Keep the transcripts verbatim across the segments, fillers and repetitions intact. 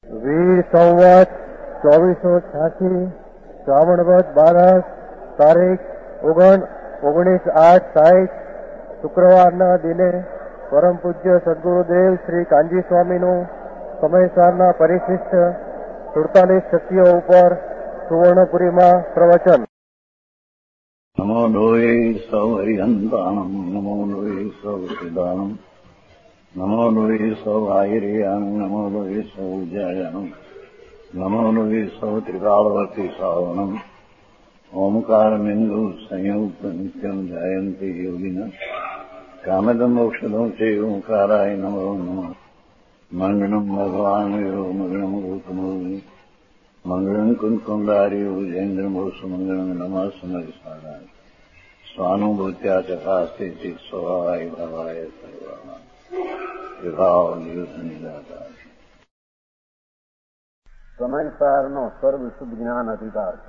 વીર સંવત ચોવીસો છ્યાસી શ્રાવણ વદ બારસ તારીખ ઓગણ ઓગણીસ આઠ સાઠ શુક્રવારના દિને પરમ પૂજ્ય સદગુરુદેવ શ્રી કાંજી સ્વામીનું સમયસારના પરિશિષ્ટ સુડતાલીસ શક્તિઓ ઉપર સુવર્ણપુરીમાં પ્રવચન. નમો લોહે સૌ હરિહંતાણમ નમો લોહે સૌ સિદાનમ નમો લોહે સૌ આયર્યાણમ નમો લોહે સૌ જયાણમ નમો લોહે સૌ ત્રિકાળવતી સાવણમ ઓમકારમિંદુ સંયુક્ત નિત્યમ જયંતિ યોગિન કામદમ મોક્ષદો છે ઓંકારાય નમો નમઃ. મંગળમ ભગવાન વીરો મંગળમ રૂપમોહિ મંગળમ કુંકુંડાર્યો જૈન્દ્રમો સુમંગળમ નમઃ સમરિસારાય સ્વાનુભૂત્યા ચકાસ્તે ચિત સ્વભાવાય ભાવાય સર્વા વિભાવ નિદાતા. સમયસારનો સર્વ શુદ્ધ જ્ઞાન અધિકાર છે.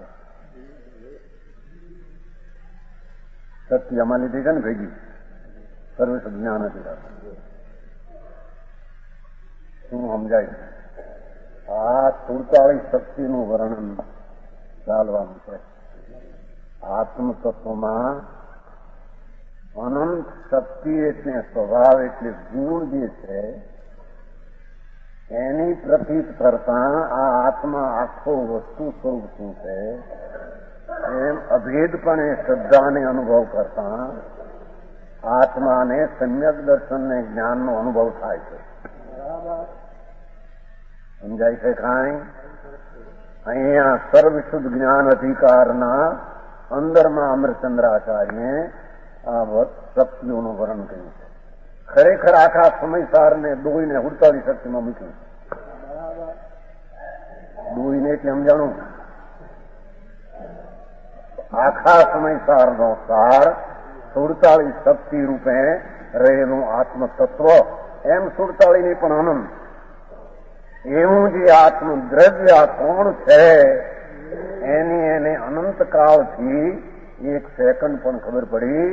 શક્તિ આમાં લીધી છે ને ભેગી સર્વ શુદ્ધ જ્ઞાન અધિકાર શું સમજાય? આ સુડતાળીસ શક્તિનું વર્ણન ચાલવાનું છે. આત્મતત્વમાં અનંત શક્તિ એટલે સ્વભાવ એટલે ગુણ જે છે એની પ્રતીત કરતા આ આત્મા આખો વસ્તુ સ્વરૂપ શું છે એમ અભેદપણે શ્રદ્ધાને અનુભવ કરતા આત્માને સમ્યક દર્શનને જ્ઞાનનો અનુભવ થાય છે. સમજાય છે કાંઈ? અહીંયા સર્વશુદ્ધ જ્ઞાન અધિકારના અંદરમાં અમરચંદ્રાચાર્યે આ શક્તિઓનું વર્ણન કર્યું છે. ખરેખર આખા સમયસારને દોઈને હુડતાળી શક્તિમાં મૂક્યું. દોઈને એટલે સમજાણું, આખા સમયસારનો સાર સુડતાળી શક્તિ રૂપે રહેલું આત્મતત્વ એમ સુડતાળીની પણ અનંત એવું જે આત્મદ્રવ્ય કોણ છે એની એને અનંતકાળથી એક સેકન્ડ પણ ખબર પડી.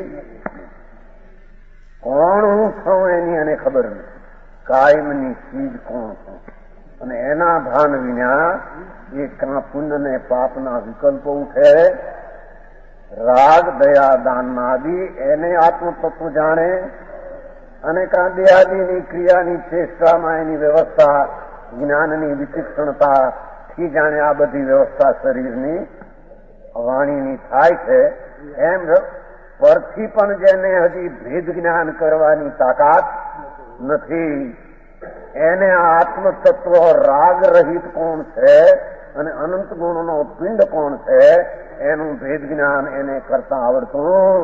કોણ હું છું એની એને ખબર નથી. કાયમની ચીજ કોણ છું અને એના ભાન વિના એ કાં પુણ્ય ને પાપના વિકલ્પો ઉઠે, રાગ દયા દાનના આદિ એને આત્મતત્વ જાણે અને કાં દેહાદિની ક્રિયાની ચેષ્ટામાં એની વ્યવસ્થા જ્ઞાનની વિચિક્ષણતાથી જાણે આ બધી વ્યવસ્થા શરીરની વાણીની થાય છે. એમ પરથી પણ જેને હજી ભેદ જ્ઞાન કરવાની તાકાત નથી એને આ આત્મતત્વ રાગ રહિત કોણ છે અને અનંત ગુણનો પિંડ કોણ છે એનું ભેદ જ્ઞાન એને કરતા આવડતું.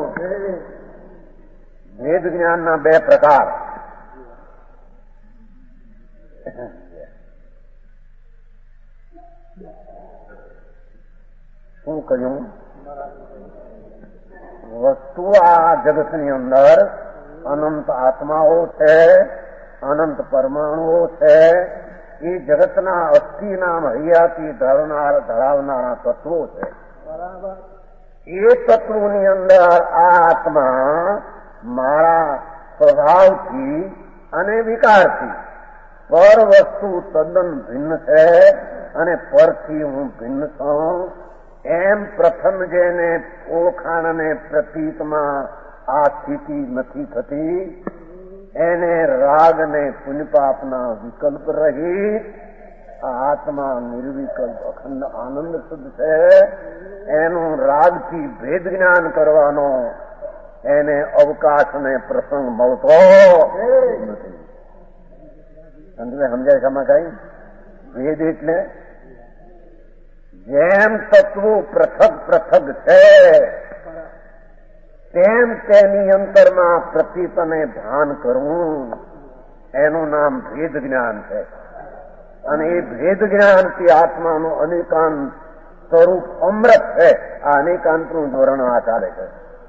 ભેદ જ્ઞાનના બે પ્રકાર. શું કહ્યું? વસ્તુ આ જગતની અંદર અનંત આત્માઓ છે, અનંત પરમાણુઓ છે. એ જગતના અસ્થિના હૈયાથી ધરનાર ધરાવનારા તત્વો છે. એ તત્વોની અંદર આ આત્મા મારા સ્વભાવથી અને વિકારથી પર વસ્તુ તદ્દન ભિન્ન છે અને પરથી હું ભિન્ન છું એમ પ્રથમ જેને ઓળખાણ અને પ્રતીતમાં આ સ્થિતિ નથી થતી એને રાગ ને પુણ્યપાપના વિકલ્પ રહિત આ આત્મા નિર્વિકલ્પ અખંડ આનંદ શુદ્ધ છે. એનું રાગથી ભેદ જ્ઞાન કરવાનો એને અવકાશ ને પ્રસંગ મળતો નથી. સમજાય છે કઈ? ભેદ એટલે જેમ તત્વો પૃથક પૃથક છે તેમ તેની અંતરમાં પ્રતીત અને ભાન કરવું એનું નામ ભેદ જ્ઞાન છે. અને એ ભેદ જ્ઞાનથી આત્માનું અનેકાંત સ્વરૂપ અમૃત છે. આ અનેકાંતનું ધોરણ આ ચાલે છે.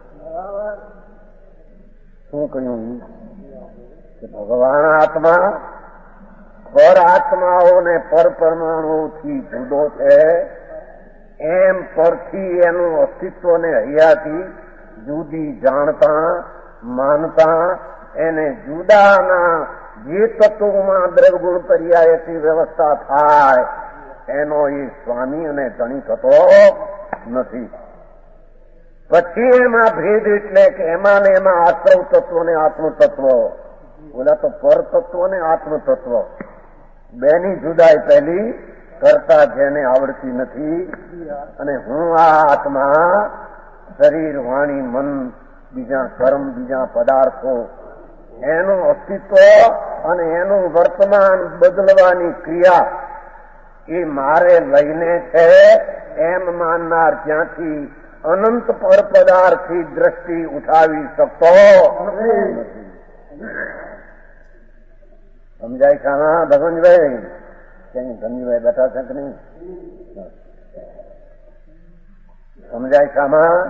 શું કહ્યું કે ભગવાન આત્મા પર આત્માઓને પર પરમાણુઓથી જુદો છે એમ પરથી એનું અસ્તિત્વને હૈયાથી જુદી જાણતા માનતા એને જુદાના જે તત્વોમાં દ્રવગુણ પર્યાયથી વ્યવસ્થા થાય એનો એ સ્વામી અને ધણી થતો નથી. પછી એમાં ભેદ એટલે કે એમાં ને એમાં આશ્રવ તત્વ ને આત્મતત્વ, બોલા તો પરતત્વ ને આત્મતત્વ બેની જુદાઈ પહેલી કરતા જેને આવડતી નથી. અને હું આ આત્મા શરીર વાણી મન બીજા કર્મ બીજા પદાર્થો એનું અસ્તિત્વ અને એનું વર્તમાન બદલવાની ક્રિયા એ મારે લઈને છે એમ માનનાર જ્યાંથી અનંત પર પદાર્થથી દ્રષ્ટિ ઉઠાવી શકતો નથી. સમજાય છે હા ભગવંતભાઈ? ક્યાંય ધનજીભાઈ બેઠા છે કે નહીં? સમજાય છે આમાં?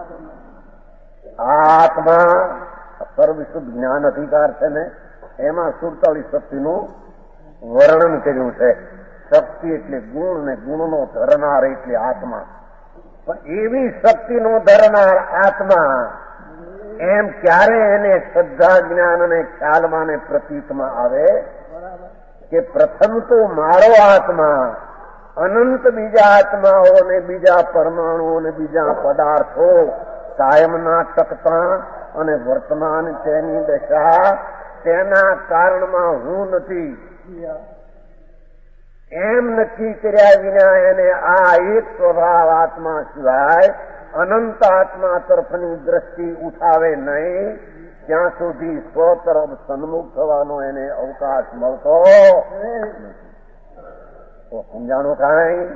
આત્મા સર્વશુદ્ધ જ્ઞાન અધિકાર છે ને એમાં સુડતાલીસ શક્તિનું વર્ણન કર્યું છે. શક્તિ એટલે ગુણ ને ગુણનો ધરનાર એટલે આત્મા. પણ એવી શક્તિનો ધરનાર આત્મા એમ ક્યારે એને શ્રદ્ધા જ્ઞાન અને ખ્યાલમાં ને પ્રતીતમાં આવે કે પ્રથમ તો મારો આત્મા અનંત બીજા આત્માઓ ને બીજા પરમાણુઓ ને બીજા પદાર્થો કાયમના ટકતા અને વર્તમાન તેની દશા તેના કારણમાં હું નથી એમ નક્કી કર્યા વિના એને આ એક સ્વભાવ આત્મા સિવાય અનંત આત્મા તરફની દ્રષ્ટિ ઉઠાવે નહીં ત્યાં સુધી સ્વ તરફ સન્મુખ થવાનો એને અવકાશ મળતો તો સમજાણું કાંઈ?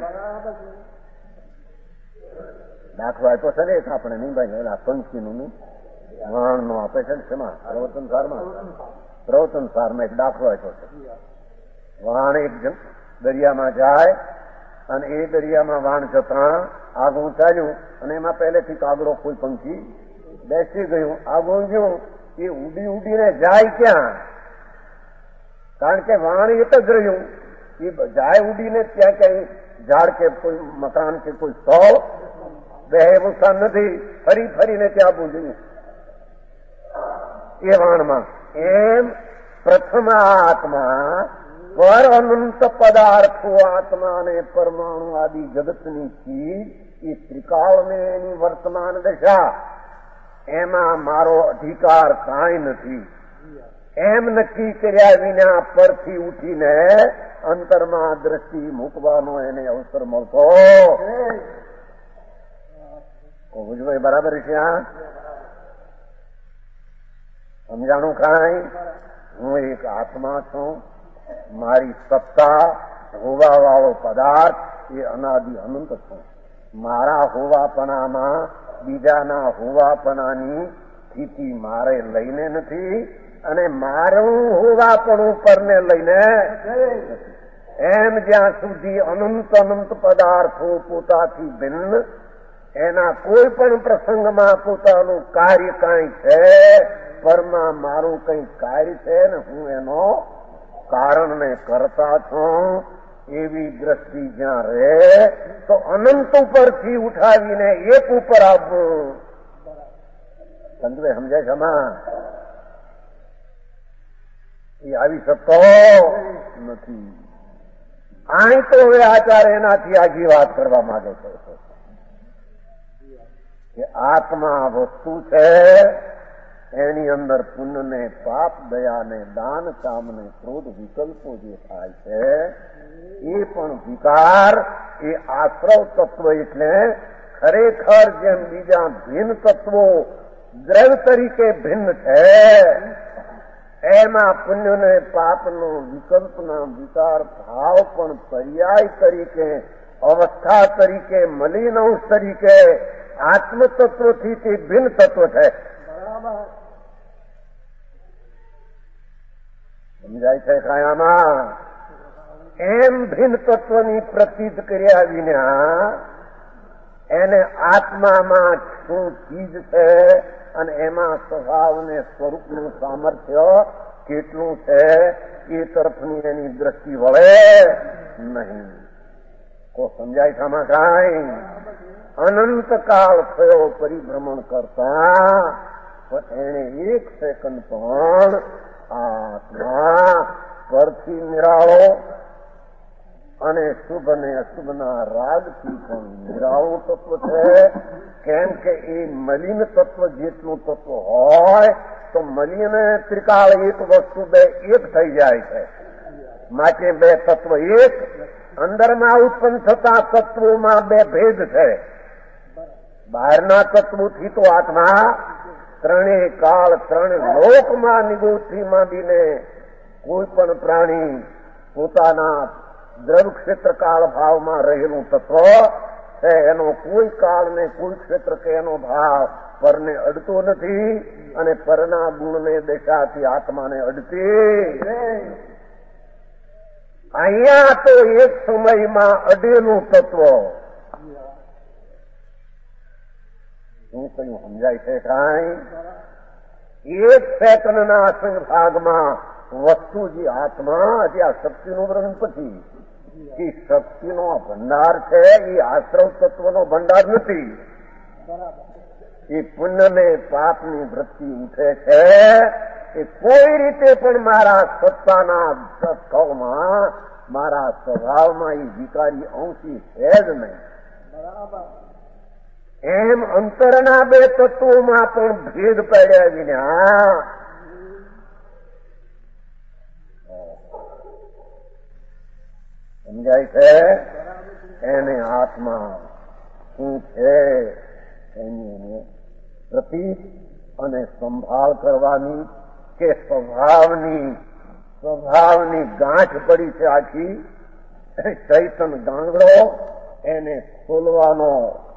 દાખલો આપ્યો છે ને એક આપણે નહીં ભાઈ એલા પંખીનું નહીં વાણ નો આપે છે ને શેમાં પ્રવચન સારમાં પ્રવચન સારમાં એક દાખલો આપ્યો છે. વાણ એક દરિયામાં જાય અને એ દરિયામાં વાણ જતા આગળ ચાલ્યું અને એમાં પહેલેથી કાગડો કોઈ પંખી બેસી ગયું. આગળ ગયું એ ઉડી ઉડીને જાય ક્યાં? કારણ કે વાણ એક જ રહ્યું એ જાય ઉડીને ત્યાં ક્યાંય ઝાડ કે કોઈ મકાન કે કોઈ સ્થળ બે નુકસાન નથી ફરી ફરીને ત્યાં પૂજ્યું એ વાણમાં. એમ પ્રથમ આત્મા પર અનંત પદાર્થો આત્મા અને પરમાણુ આદિ જગતની ચીજ એ ત્રિકાળને એની વર્તમાન દશા એમાં મારો અધિકાર કાંઈ નથી એમ નક્કી કર્યા વિના પરથી ઉઠીને અંતરમાં દ્રષ્ટિ મૂકવાનો એને અવસર મળતો. ભુજભાઈ બરાબર છે? આ સમજાણું કાંઈ? હું એક આત્મા છું. મારી સત્તા હોવા વાળો પદાર્થ એ અનાદિ અનંત છું. મારા હોવાપણામાં બીજાના હોવાપણાની સ્થિતિ મારે લઈને નથી અને મારું હોવાપણું પરને લઈને એમ જ્યાં સુધી અનંત અનંત પદાર્થો પોતાથી ભિન્ન એના કોઈ પણ પ્રસંગમાં પોતાનું કાર્ય કાંઈ છે પરમાં મારું કંઈ કાર્ય છે ને હું એનો કારણ ને કરતા છું એવી દ્રષ્ટિ જ્યાં રહે તો અનંત ઉપરથી ઉઠાવીને એક ઉપર આવવું. સંતભાઈ સમજાય છે આમાં? એ આવી શકતો નથી. અહીં તો હવે આચાર્ય એનાથી આગી વાત કરવા માંગે છે કે આત્મા વસ્તુ છે એની અંદર પુણ્ય ને પાપ દયા ને દાન કામ ને ક્રોધ વિકલ્પો જે થાય છે એ પણ વિકાર એ આશ્રવ તત્વ એટલે ખરેખર જેમ બીજા ભિન્ન તત્વો દ્રવ્ય તરીકે ભિન્ન છે એમાં પુણ્ય ને પાપનો વિકલ્પના વિકાર ભાવ પણ પર્યાય તરીકે અવસ્થા તરીકે મલિન અંશ તરીકે આત્મતત્વથી તે ભિન્ન તત્વ છે. સમજાય છે કાયામાં? એમ ભિન્ન તત્વની પ્રતીત કર્યા વિના એને આત્મામાં શું ચીજ છે અને એમાં સ્વભાવ ને સ્વરૂપનું સામર્થ્ય કેટલું છે એ તરફની એની દ્રષ્ટિ વળે નહીં. કો સમજાય છે આમાં કાંઈ? અનંત કાળ થયો પરિભ્રમણ કરતા પણ એને એક સેકન્ડ પણ આત્મા પરથી નિરાળો અને શુભ અને અશુભના રાગથી પણ નિરાળું તત્વ છે. કેમ કે એ મલિન તત્વ જેટલું તત્વ હોય તો મલિન ત્રિકાળ એક વસ્તુ બે એક થઈ જાય છે. માટે બે તત્વ એક, અંદરમાં ઉત્પન્ન થતા તત્વોમાં બે ભેદ છે. બહારના તત્વોથી તો આત્મા ત્રણેય કાળ ત્રણ લોકમાં નિગોથી માંડીને કોઈ પણ પ્રાણી પોતાના દ્રવ ક્ષેત્ર કાળ ભાવમાં રહેલું તત્વ છે. એનો કોઈ કાળ ને કોઈ ક્ષેત્ર કે એનો ભાવ પરને અડતો નથી અને પરના ગુણને દેખાથી આત્માને અડતી. અહીંયા તો એક સમયમાં અડેલું તત્વ શું કયું સમજાય છે? કાંઈ એક સેકન્ડના અસંગ ભાગમાં વસ્તુ જે આત્મા જે આ શક્તિનું વર્ણન પછી એ શક્તિનો ભંડાર છે. એ આશ્રવ તત્વનો ભંડાર નથી. એ પુણ્ય ને પાપની વૃત્તિ ઉઠે છે. એ કોઈ રીતે પણ મારા સત્તાના સ્થળમાં મારા સ્વભાવમાં એ વિકારી અંશી છે જ નહીં. એમ અંતરના બે તત્વોમાં પણ ભેદ પડ્યા વિના સમજાય છે. એને આત્મા શું છે એની પ્રતિ અને સંભાળ કરવાની કે સ્વભાવની સ્વભાવની ગાંઠ પડી છે આખી ચૈતન ગાંગડો એને ખોલવાનો.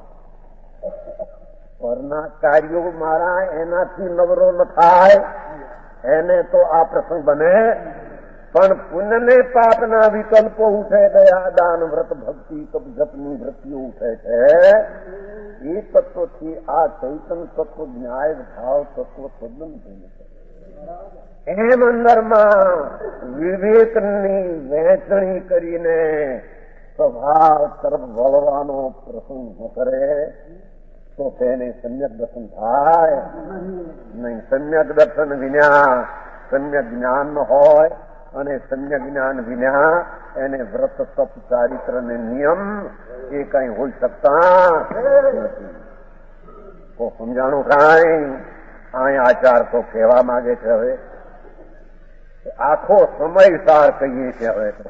પરના કાર્યો મારા એનાથી નવરો ન થાય એને તો આ પ્રસંગ બને. પણ પુણ્ય ને પાપના વિકલ્પો ઉઠે, દયા દાન વ્રત ભક્તિ તપ જપની વૃત્તિઓ ઉઠે છે. એ તત્વથી આ ચૈતન તત્વ ન્યાય ભાવ તત્વ તદ્દન ભૂલ છે. એમ અંદરમાં વિવેકની વહેંચણી કરીને સ્વભાવ તરફ વળવાનો પ્રસંગ ન કરે તો તેને સમ્યક દર્શન થાય નહીં. સમ્યક દર્શન વિના સમ્યક જ્ઞાન ન હોય અને સમ્યક જ્ઞાન વિના એને વ્રત તપ ચારિત્ર ને નિયમ એ કઈ હોઈ શકતા નથી. તો સમજાણું કાંઈ અહીંયા આચાર તો કહેવા માંગે છે. હવે આખો સમય સાર કહીએ છીએ હવે તો.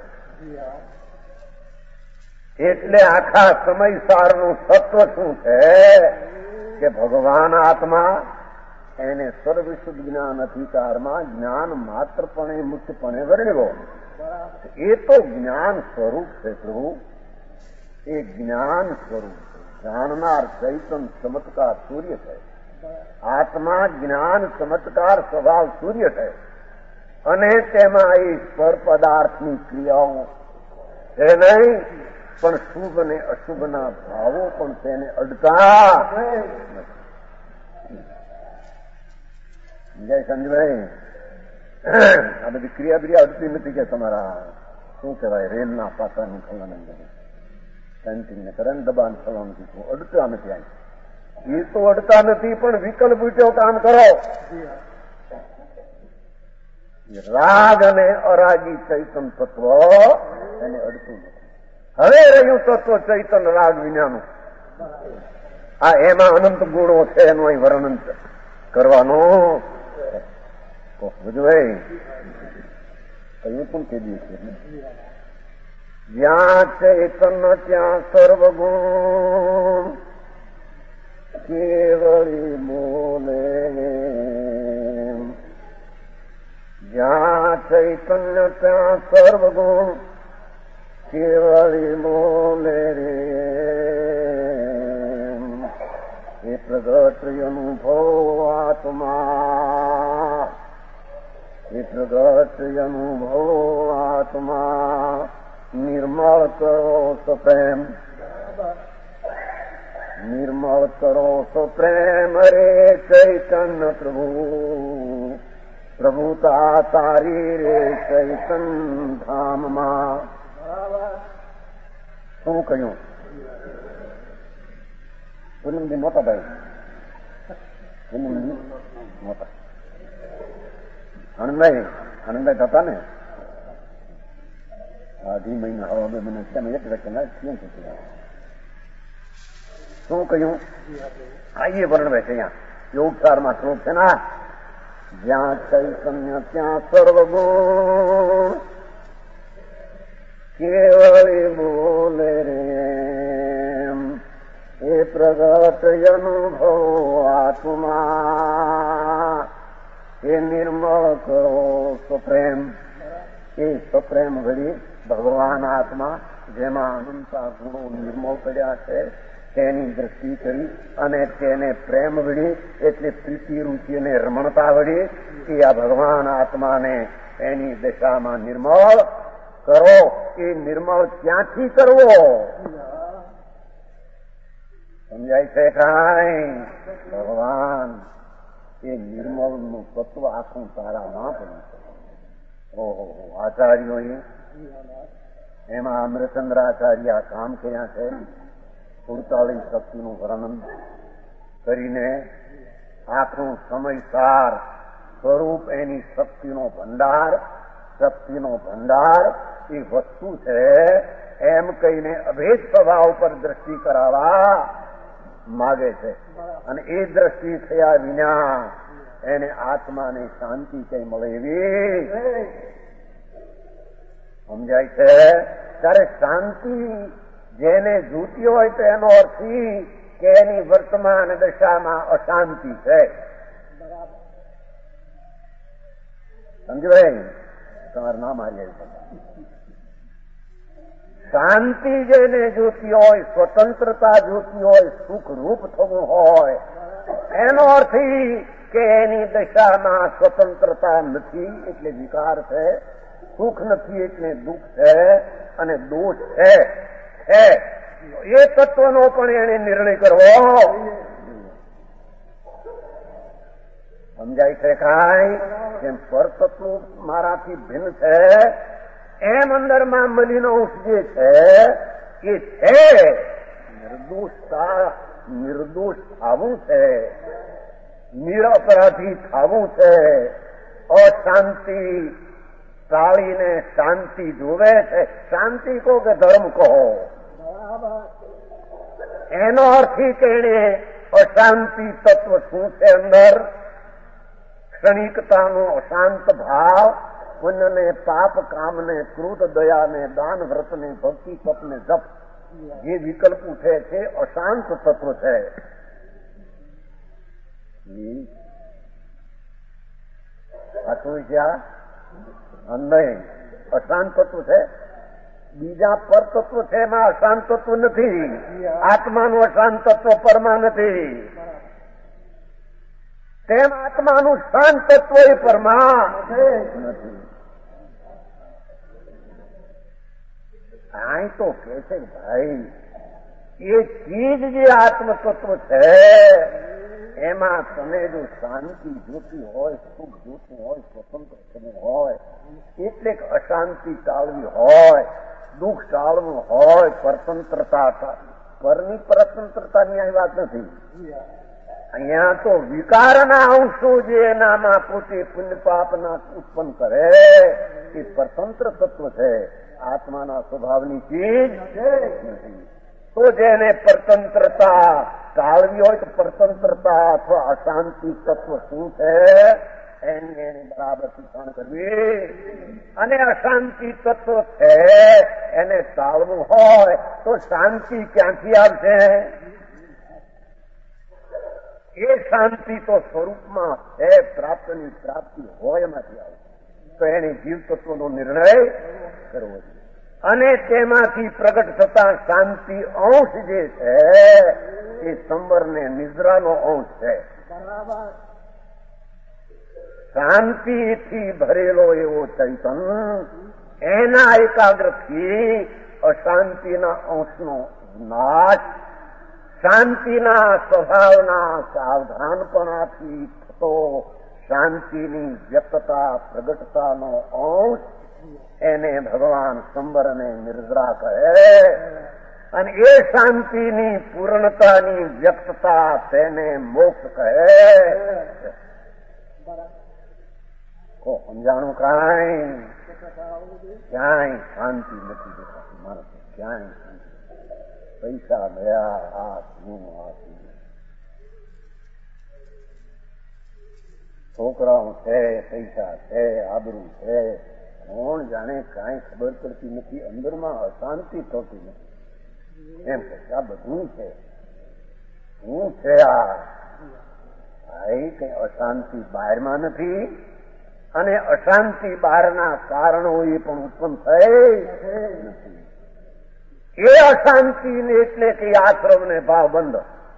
એટલે આખા સમય સારનું સત્વ શું છે કે ભગવાન આત્મા એને સર્વશુદ્ધ જ્ઞાન અધિકારમાં જ્ઞાન માત્રપણે મુક્તપણે વર્ણ્યો. એ તો જ્ઞાન સ્વરૂપ છે પ્રભુ. એ જ્ઞાન સ્વરૂપ છે. જાણનાર ચૈતન ચમત્કાર સૂર્ય છે. આત્મા જ્ઞાન ચમત્કાર સ્વભાવ સૂર્ય છે. અને તેમાં એ સ્પર પદાર્થની ક્રિયાઓ છે નહીં, પણ શુભ અને અશુભના ભાવો પણ તેને અડતા. જય સંજયભાઈ, આ બધી ક્રિયા ક્રિયા અડતી નથી કે તમારા શું કહેવાય રેલના પાસાનું ફલાનું સેન્ટિંગ ને કરંટ દબાણ ફલાનું અડતા નથી. એ તો અડતા નથી, પણ વિકલ્પ ઉઠ્યો કામ કરો. રાગ અને અરાગી ચૈતન તત્વ એને અડતું નથી. હવે રહ્યું તત્વ ચૈતન રાગ વિનાનું. આ એમાં અનંત ગુણો છે એનું અહીં વર્ણન કરવાનું. ભાઈ કયું પણ કહી દઈએ છીએ. જ્યાં ચૈતન ત્યાં સર્વગુણ કેવળી બોલે. જ્યાં ચૈતન્ય ત્યાં સર્વગુણ કેવળી બોલે રે. એ પ્રગટ અનુભવ આત્મા. એ પ્રગટ અનુભવ આત્મા. નિર્મળ કરો સો પ્રેમ. નિર્મળ કરો સો પ્રેમ રે ચૈતન્ય પ્રભુ. પ્રભુતા તારી રે ચૈતન ધામમાં. શું કહ્યું? પૂનમજી મોટા ભાઈ પૂનમજી મોટા આનંદભાઈ આનંદભાઈ હતા ને અઢી મહિના હવે બે મહિના કેમ એક રકમ કેમ શું કહ્યું આઈએ વર્ણભાઈ છે અહીંયા યોગસારમાં શ્લોક છે ને જ્યાં ચૈતન્ય ત્યાં સર્વગુણ કેવળી બોલે રે એ પ્રગટ અનુભવ આત્મા એ નિર્મળ કરો સપ્રેમ એ સપ્રેમ ઘડી ભગવાન આત્મા જેમાં અનંતા ગુણો નિર્મળ પડ્યા છે તેની દ્રષ્ટિ કરી અને તેને પ્રેમ વળી એટલે પ્રીતિ રૂચિ અને રમણતા વળી કે આ ભગવાન આત્માને એની દશામાં નિર્મળ કરો. એ નિર્મળ ક્યાંથી કરવો સમજાય છે કાંઈ? ભગવાન એ નિર્મળનું તત્વ આખું તારામાં પડ્યું છે. ઓહો આચાર્યોએ એમાં અમૃતચંદ્રાચાર્ય કામ કર્યા છે. સુડતાલીસ શક્તિનું વર્ણન કરીને આખું સમયસાર સ્વરૂપ એની શક્તિનો ભંડાર શક્તિનો ભંડાર એ વસ્તુ છે એમ કહીને અભેદ સ્વભાવ પર દ્રષ્ટિ કરાવવા માગે છે. અને એ દ્રષ્ટિ થયા વિના એને આત્માને શાંતિ કઈ મળે એવી સમજાય છે. ત્યારે શાંતિ જેને જોતી હોય તો એનો અર્થ કે એની વર્તમાન દશામાં અશાંતિ છે. સમજવાય? તમારું નામ આવી શાંતિ જેને જોતી હોય, સ્વતંત્રતા જોતી હોય, સુખ રૂપ થવું હોય, એનો અર્થ કે એની દશામાં સ્વતંત્રતા નથી એટલે વિકાર છે, સુખ નથી એટલે દુઃખ છે અને દોષ છે. એ તત્વનો પણ એને નિર્ણય કરવો સમજાય છે કાંઈ? જેમ પરતત્વ મારાથી ભિન્ન છે એમ અંદરમાં મલિનો અંશ જે છે એ છે નિર્દોષતા નિર્દોષ થવું છે, નિરપરાધી થવું છે. અશાંતિ ટાળીને શાંતિ જોવે છે. શાંતિ કહો કે ધર્મ કહો એનો અર્થ કે એને અશાંતિ તત્વ શું છે અંદર ક્ષણિકતાનો અશાંત ભાવ, પુણ્યને પાપ કામને ક્રોધ દયાને દાન વ્રતને ભક્તિ તપને જપ જે વિકલ્પ ઉઠે છે અશાંત તત્વ છે. આ શું છે? નહીં અશાંત તત્વ છે. બીજા પર તત્વ છે એમાં અશાંત તત્વ નથી. આત્માનું અશાંત તત્વ પરમાં નથી. તેમ આત્માનું શાંત તત્વ એ પરમાં નથી. અહીં તો કે છે ભાઈ એ ચીજ જે આત્મ તત્વ છે એમાં તમે જો શાંતિ જોતી હોય, સુખ જોતું હોય, સ્વતંત્ર થવું હોય એટલે અશાંતિ ટાળવી હોય, દુઃખ ટાળવું હોય, પરતંત્રતા પરની પરતંત્રતાની અહીં વાત નથી. અહીંયા તો વિકારના અંશો જે એનામાં પોતે પુણ્ય પાપના ઉત્પન્ન કરે એ પરતંત્ર તત્વ છે. આત્માના સ્વભાવની ચીજ નથી. તો જેને પરતંત્રતા ટાળવી હોય તો પરતંત્રતા અથવા અશાંતિ તત્વ શું છે એની એની બરાબર શિક્ષણ કરવી. અને અશાંતિ તત્વ છે એને ટાળવું હોય તો શાંતિ ક્યાંથી આવશે? એ શાંતિ તો સ્વરૂપમાં છે, પ્રાપ્તની પ્રાપ્તિ હોય એમાંથી આવે તો એને જીવ તત્વનો નિર્ણય કરવો જોઈએ. અને તેમાંથી પ્રગટ થતા શાંતિ અંશ જે છે એ સંવરને નિદ્રાનો અંશ છે. શાંતિથી ભરેલો એવો ચૈતન એના એકાગ્રથી અશાંતિના અંશનો નાશ, શાંતિના સ્વભાવના સાવધાનપણાથી થતો શાંતિની વ્યક્તતા પ્રગટતાનો અંશ એને ભગવાન સંવરને નિર્જરા કહે. અને એ શાંતિની પૂર્ણતાની વ્યક્તતા તેને મોક્ષ કહે. કો સમજાણું કાંઈ ક્યાંય શાંતિ નથી દેખાતી માણસ, ક્યાંય શાંતિ. પૈસા ગયા, હાથ હું હાથ છોકરાઓ છે, પૈસા છે, આબરૂ છે, કોણ જાણે કાંઈ ખબર પડતી નથી. અંદરમાં અશાંતિ થતી નથી. એમ કે આ બધું છે, શું છે આ? કઈ અશાંતિ બહારમાં નથી, અને અશાંતિ બહારના કારણો એ પણ ઉત્પન્ન થઈ નથી. એ અશાંતિ ને એટલે કે આશ્રમ ને ભાવ બંધ.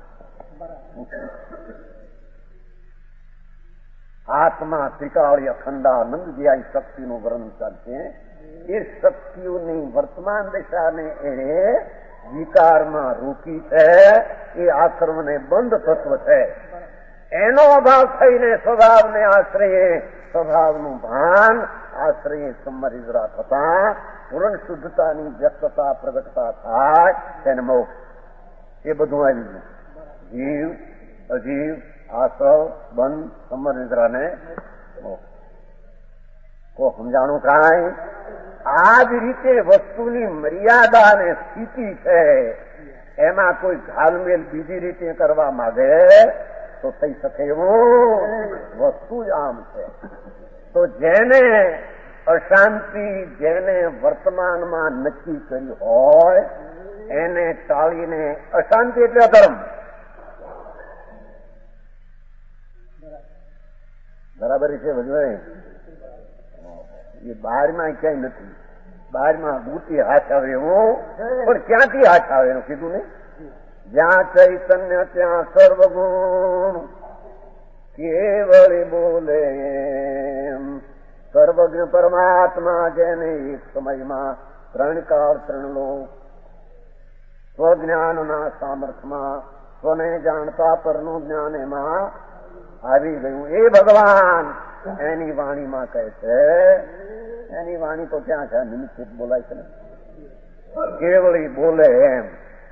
આત્મા ત્રિકાળી અખંડાનંદ જે આ શક્તિનું વર્ણન ચાલશે, એ શક્તિઓની વર્તમાન દિશાને એને વિકારમાં રોકી છે. એ આશ્રમને બંધ તત્વ છે. એનો અભાવ થઈને સ્વભાવને આશ્રયે, સ્વભાવનું ભાન આશ્રયે સમરિજરા થતા પૂર્ણ શુદ્ધતાની વ્યક્તતા પ્રગટતા થાય તેને મોક્ષ. એ બધું આવી ગયું. જીવ અજીવ આશ્રવ બંધ સમરિજરાને મોક્ષ. કો સમજાણું કાંઈ? આ જ રીતે વસ્તુની મર્યાદા અને સ્થિતિ છે. એમાં કોઈ ઘાલમેલ બીજી રીતે કરવા માંગે તો થઈ શકે એવું વસ્તુ જ આમ છે. તો જેને અશાંતિ, જેને વર્તમાનમાં નક્કી કરી હોય એને ટાળીને, અશાંતિ એટલે અધર્મ, બરાબર છે બધું. એ બહારમાં ક્યાંય નથી. બહારમાં બુટી હાથ આવે એવું, પણ ક્યાંથી હાથ આવે એનું કીધું ને. જ્યાં ચૈતન્ય ત્યાં સર્વગુણ, કેવળ બોલે સર્વજ્ઞ પરમાત્મા, જેને એક સમયમાં ત્રણ કાળ ત્રણ લોક સ્વજ્ઞાનના સામર્થ્યમાં સ્વને જાણતા પરનું જ્ઞાન એમાં આવી ગયું. એ ભગવાન એની વાણીમાં કહે છે. એની વાણી તો ક્યાં છે? નિમિત્ત બોલાય છે ને. કેવળી બોલે એમ.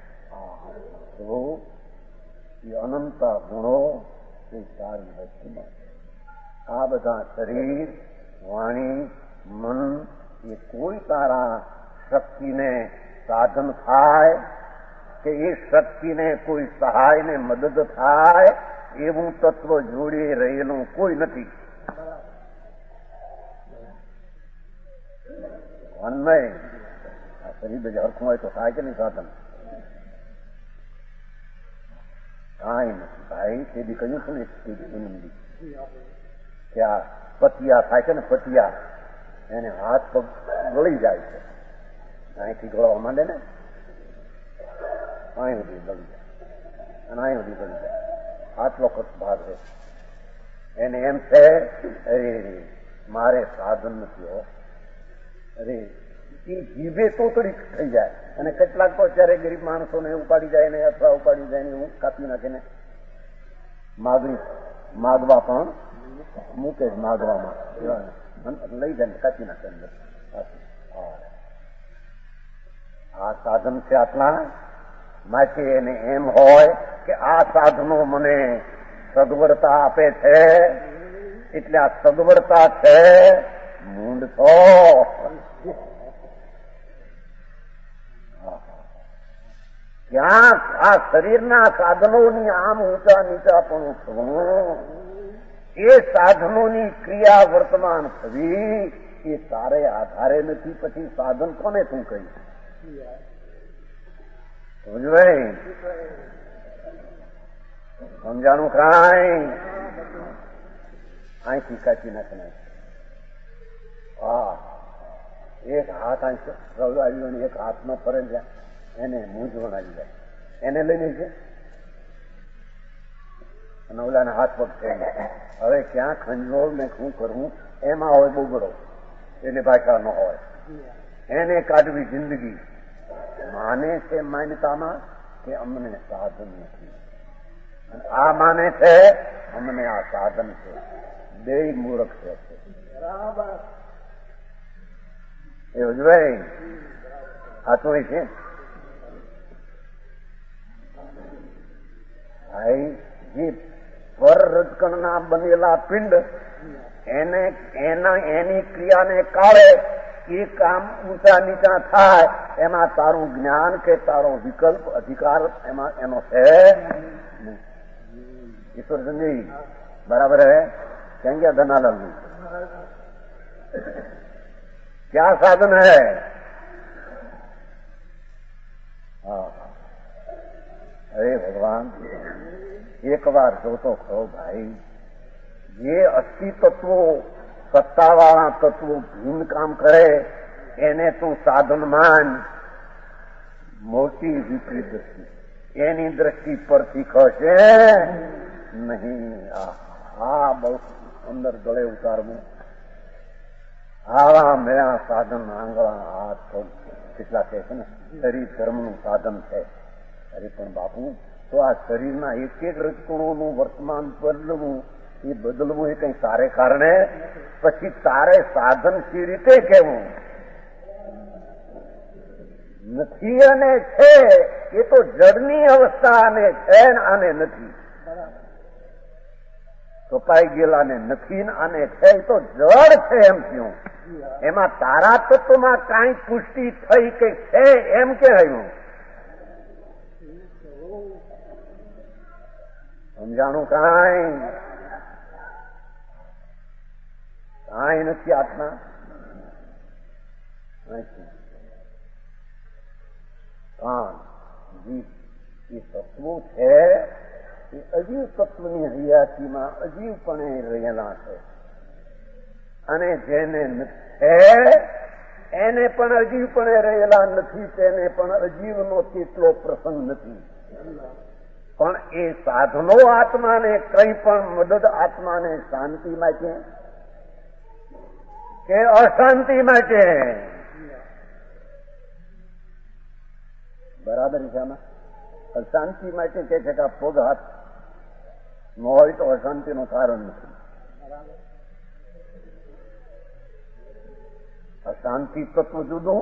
એ અનંત ગુણો એ સારી વસ્તુમાં. આ બધા શરીર, વાણી, મન એ કોઈ તારા શક્તિને સાધન થાય કે એ શક્તિને કોઈ સહાય ને મદદ થાય એવું તત્વ જોડે રહેલું કોઈ નથી. અન્વય આ શરીર બધે હરખું હોય તો થાય કે નહીં સાધન? કાંઈ નથી ભાઈ. તે બી કહ્યું છે ને કે આ પતિયા થાય છે ને, પતિયા એને હાથ પગ ગળી જાય છે. અહીંથી ગળવા માંડે ને, અહીં સુધી ગળી જાય અને અહીં સુધી ગળી જાય. આટલો ખર્ચ ભાગ રહે. એને એમ છે અરે મારે સાધન નથી હો. અરે એ જીભે તો તોડી થઈ જાય. અને કેટલાક તો અત્યારે ગરીબ માણસોને ઉપાડી જાય ને, અથવા ઉપાડી જાય ને એવું કાપી નાખે ને, માગણી માગવા પણ મૂકે જ માગવામાં લઈ જાય ને કાપી નાખે અંદર. આ સાધન છે આટલા માટે એને એમ હોય કે આ સાધનો મને સગવડતા આપે છે, એટલે આ સગવડતા છે. મૂંડ તો ક્યાં આ શરીરના સાધનોની આમ ઊંચા નીચા પણ થવું, એ સાધનોની ક્રિયા વર્તમાન થવી એ તારે આધારે નથી. પછી સાધન કોને તું કહી? સમજવાય? સમજાણું કાંઈ? અહીંથી કાચી નાખે. હા, એક હાથ અહીં આવ્યો ને એક હાથમાં ફરે જાય, એને મૂંઝવણ આવી જાય. એને લઈને છે અને ઓલાને હાથ પગ થઈ જાય. હવે ક્યાં ખંજોળ ને શું કરવું એમાં હોય બોગડો, એટલે ભાષા ન હોય. એને કાઢવી જિંદગી. માને છે માન્યતામાં કે અમને સાધન નથી, અને આ માને છે અમને આ સાધન છે. બે મૂર્ખ છે. એવું જ ભાઈ આ તો છે ભાઈ. જે પર રજકણના બનેલા પિંડ એને એના એની ક્રિયાને કાળે એ કામ ઊંચા નીચા થાય એમાં તારું જ્ઞાન કે તારો વિકલ્પ અધિકાર એમાં એનો છે નહીં. ઈશ્વરચંદજી બરાબર है कहेंगे धनालाल जी क्या साधन है? हाँ अरे भगवान एक बार जो तो कहो भाई ये अस्सी तत्वों सत्तावाળા તત્વો ભીન કામ કરે એને તું સાધન માન. મોટી વિપરીત દ્રષ્ટિ એની દ્રષ્ટિ પરથી ખસે નહીં. આ બહુ અંદર ગળે ઉતારવું. આવા મેળા સાધન આંગળા હાથ પગ કેટલા કહે છે ને શરીર ધર્મનું સાધન છે. અરે પણ બાપુ તો આ શરીરના એક એક રજકણોનું વર્તમાન બદલવું એ બદલવું એ કઈ તારે કારણે પછી તારે સાધન સી રીતે કેવું નથી અને છે એ તો જડની અવસ્થા અને છે ને આને નથી. કપાઈ ગયેલાને નથી આને છે એ તો જડ છે એમ થયું. એમાં તારા તત્વમાં કાંઈ પુષ્ટિ થઈ કે છે એમ કહેવાયું. સમજાણું? કાંઈ કાંઈ નથી આત્મા. કાન જીભ એ તત્વો છે એ અજીવ તત્વની હૈયાતીમાં અજીવપણે રહેલા છે. અને જેને છે એને પણ અજીવપણે રહેલા નથી તેને પણ અજીવનો તેટલો પ્રસંગ નથી. પણ એ સાધનો આત્માને કંઈ પણ મદદ આત્માને શાંતિ માટે કે અશાંતિ માટે બરાબર છે. આમાં અશાંતિ માટે કે છે કે પગ હાથ ન હોય તો અશાંતિનું કારણ નથી. અશાંતિ તત્વ જુદું,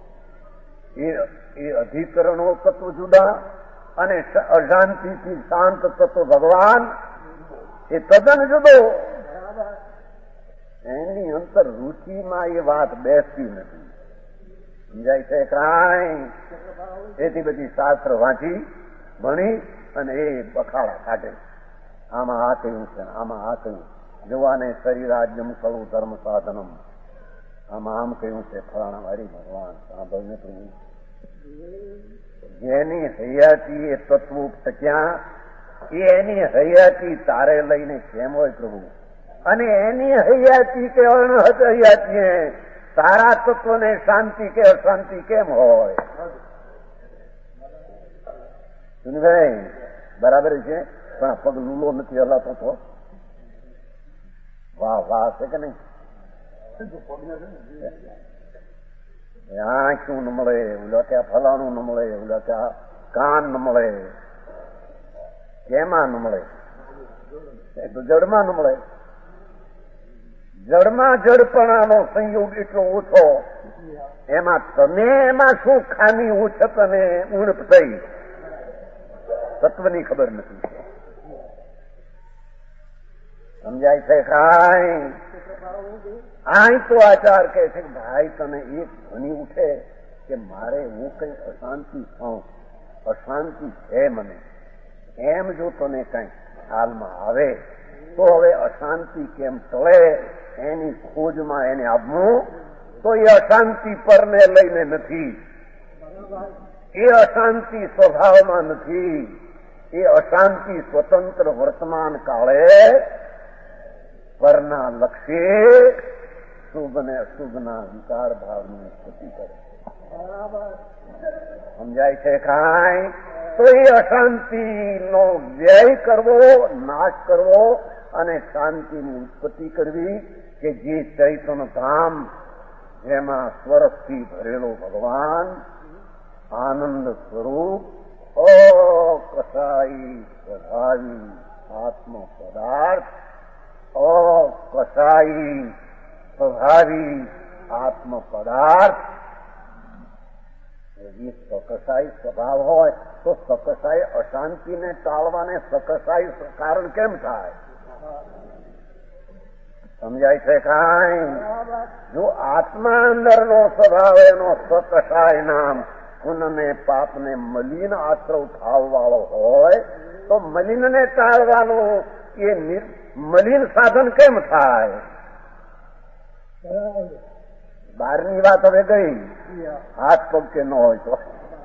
એ અધિકરણો તત્વ જુદા અને અશાંતિથી શાંત તત્વ ભગવાન એ તદ્દન જુદો. એની અંતર રુચિમાં એ વાત બેસતી નથી. સમજાય છે? કાંઈ એથી બધી શાસ્ત્ર વાંચી ભણી અને એ બખાડા કાઢે. આમાં આ કહ્યું છે, આમાં આ કહ્યું. જવાને શરીરાજ્યમ કળું ધર્મ સાધનમ. આમાં આમ કહ્યું છે ફલાણા વાળી ભગવાન સાંભળને પ્રભુ. જેની હયાતી એ તત્વ ટક્યા એ એની હયાતી તારે લઈને કેમ હોય પ્રભુ? અને એની હયાતી કે અણહત હયાતી તારા તત્વને શાંતિ કે અશાંતિ કેમ હોય? સુનભાઈ બરાબર છે. પણ પગ લૂલો નથી હલાતો તો વાહ વાહ છે કે નહીં? આંખું ન મળે, ઓલા ત્યાં ફલાણું ન મળે, ઓલા ત્યાં કાન ન મળે. કેમાં ન મળે? તો જડમાં ન મળે. જડમાં જડપણાનો સંયોગ એટલો ઓછો. એમાં તમે એમાં શું ખામી ઉછત અને ઉણપ થઈ તત્વની ખબર નથી. સમજાય છે? કાંઈ આય તો આચાર કહે છે કે ભાઈ તને એક ધ્વનિ ઉઠે કે મારે હું કઈ અશાંતિ થાઉં, અશાંતિ છે મને, એમ જો તને કઈ ખ્યાલમાં આવે તો હવે અશાંતિ કેમ ટળે એની ખોજમાં એને આવવું. તો એ અશાંતિ પરને લઈને નથી, એ અશાંતિ સ્વભાવમાં નથી, એ અશાંતિ સ્વતંત્ર વર્તમાન કાળે પરના લક્ષ્ય શુભ ને અશુભના વિકાર ભાવની ઉત્પત્તિ કરે. સમજાય છે? કાંઈ તો એ અશાંતિનો વ્યય કરવો, નાશ કરવો અને શાંતિની ઉત્પત્તિ કરવી કે જે ચૈતન્ય ધામ જેમાં સ્વરસથી ભરેલો ભગવાન આનંદ સ્વરૂપ અકસાઈ સ્વભાવી આત્મ પદાર્થ, અકસાઈ સ્વભાવી આત્મ પદાર્થ. એ સકસાઈ સ્વભાવ હોય તો સકસાઈ અશાંતિને ટાળવાને સકસાઈ કારણ કેમ થાય? સમજાય છે કાંઈ? જો આત્મા અંદરનો સ્વભાવ એનો સ્વકષાય નામ પુનઃને પાપને મલિન આશ્રવ થાવવાળો હોય તો મલિનને ટાળવાનું એ મલિન સાધન કેમ થાય? બહારની વાત હવે ગઈ, હાથ પગ કે ન હોય તો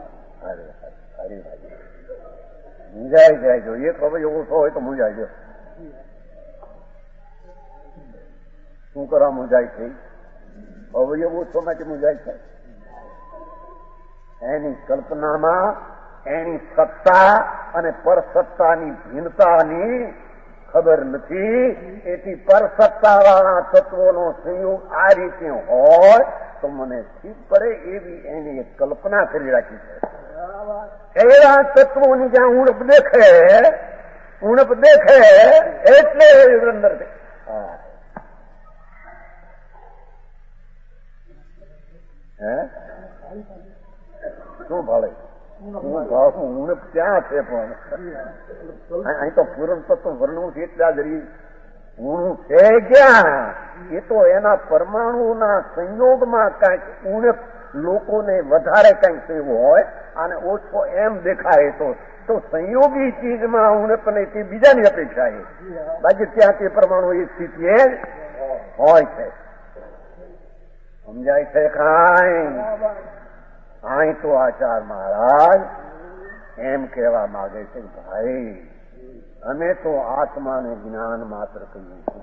મૂંઝાઈ જાય. જો એક હવે ઓછો હોય તો મૂંઝાઈ જાય. શું કરવા મૂંઝાય છે? અવયવ ઓછો માટે મૂંઝાય છે. એની કલ્પનામાં એની સત્તા અને પરસત્તાની ભિન્નતાની ખબર નથી. એથી પરસત્તા વાળા તત્વોનો સંયોગ આ રીતે હોય તો મને ઠીક પડે એવી એની એક કલ્પના કરી રાખી છે. એવા તત્વોની જ્યાં ઉણપ દેખે ઉણપ દેખે એટલે અંદર શું ભાડે ઉણપ ક્યાં છે? પણ અહીં તો પૂરણ તત્વ વર્ણવું છે એટલા જ ઊણું છે ક્યાં? એ તો એના પરમાણુના સંયોગમાં કઈક ઉણપ લોકોને વધારે કંઈક થયું હોય અને ઓછો એમ દેખાય તો તો સંયોગી ચીજમાં ઉણપ ને તે બીજાની અપેક્ષા એ બાકી ત્યાં તે પરમાણુ એ સ્થિતિ હોય છે. સમજાય છે કાંઈ? અહીં તો આચાર મહારાજ એમ કહેવા માંગે છે ભાઈ અમે તો આત્માને જ્ઞાન માત્ર કહીએ છીએ.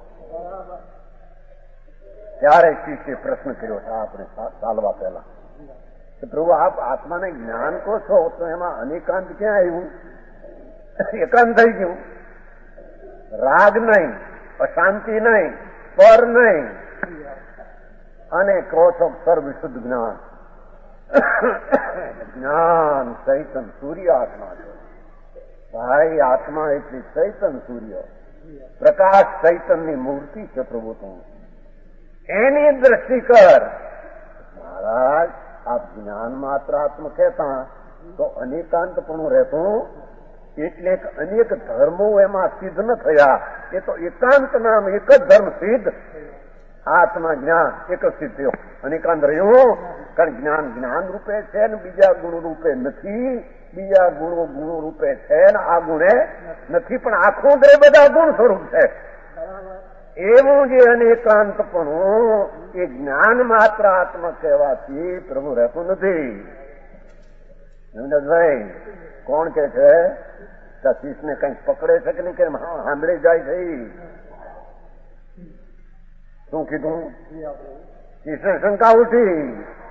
ત્યારે શિષ્ય પ્રશ્ન કર્યો છે આપણે ચાલવા પહેલા કે પ્રભુ આપ આત્માને જ્ઞાન કહો છો તો એમાં અનેકાંત ક્યાં આવ્યું? એકાંત થઈ ગયું. રાગ નહીં, અશાંતિ નહીં, પર નહીં અને કહો છો સર્વ શુદ્ધ જ્ઞાન. જ્ઞાન ચૈતન સૂર્ય આત્મા છે ભાઈ. આત્મા એટલે ચૈતન સૂર્ય, પ્રકાશ ચૈતનની મૂર્તિ છે પ્રભુ. તું એની દ્રષ્ટિ કર મહારાજ. આપ જ્ઞાન માત્ર આત્મ કહેતા તો અનેકાંતપણું રહેતું એટલે અનેક ધર્મો એમાં સિદ્ધ ન થયા. એ તો એકાંત નામ એક જ ધર્મ સિદ્ધ. આત્મા જ્ઞાન એક જ સિદ્ધ થયો. અનેકાંત રહ્યું કારણ જ્ઞાન જ્ઞાન રૂપે છે ને બીજા ગુણ રૂપે નથી. બીજા ગુણો ગુણો રૂપે છે ને આ ગુણે નથી. પણ આખું દે બધા ગુણ સ્વરૂપ છે. એવું જે અનેકાંતપણું એ જ્ઞાન માત્ર આત્મા કહેવાથી પ્રભુ રહેતું નથી. ભાઈ કોણ કે છે શીશને કંઈક પકડે છે કે નહીં કે સાંભળી જાય છે? શું કીધું? શીશને શંકા ઉઠી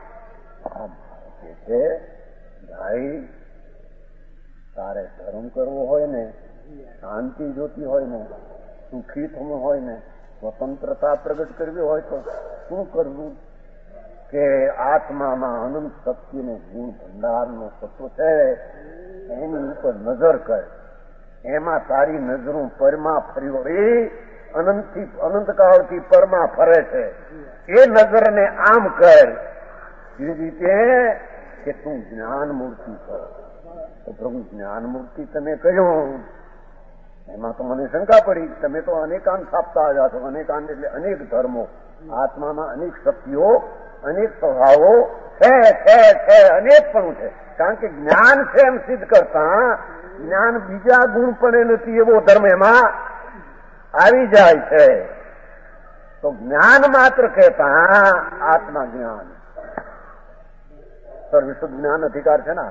કે ભાઈ તારે ધર્મ કરવો હોય ને, શાંતિ જોતી હોય ને, સુખી થવું હોય ને, સ્વતંત્રતા પ્રગટ કરવી હોય તો શું કરવું? કે આત્મામાં અનંત શક્તિનો ગુણ ભંડારનો તત્વ છે એની ઉપર નજર કર. એમાં તારી નજરું પરમાં ફરી વળી અનંતથી અનંતકાળથી પરમાં ફરે છે. એ નજરને આમ કર એવી રીતે કે તું જ્ઞાન મૂર્તિ કર. તો પ્રભુ જ્ઞાન મૂર્તિ તમે કહ્યું એમાં તો મને શંકા પડી. તમે તો અનેકાંત સ્થાપતા આવ્યા છો. અનેકાંત એટલે અનેક ધર્મો. આત્મામાં અનેક શક્તિઓ, અનેક સ્વભાવો છે છે છે અનેક પણ છે. કારણ કે જ્ઞાન છે એમ સિદ્ધ કરતા જ્ઞાન બીજા ગુણ પણ નથી એવો ધર્મ એમાં આવી જાય છે. તો જ્ઞાન માત્ર કહેતા આત્મા જ્ઞાન સર્વશુદ્ધ જ્ઞાન અધિકાર છે ને.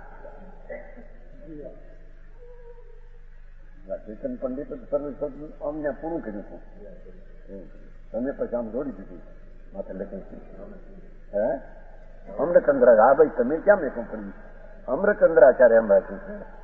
ચેતન પંડિત સર્વશુદ્ધ અમને પૂરું કર્યું હતું. તમે પછી આમ જોડી દીધું માથે લખી હે અમ્રચંદ્ર. હા ભાઈ તમે ક્યાં મેં પડી? અમ્રચંદ્રાચાર્ય એમ રાખ્યું.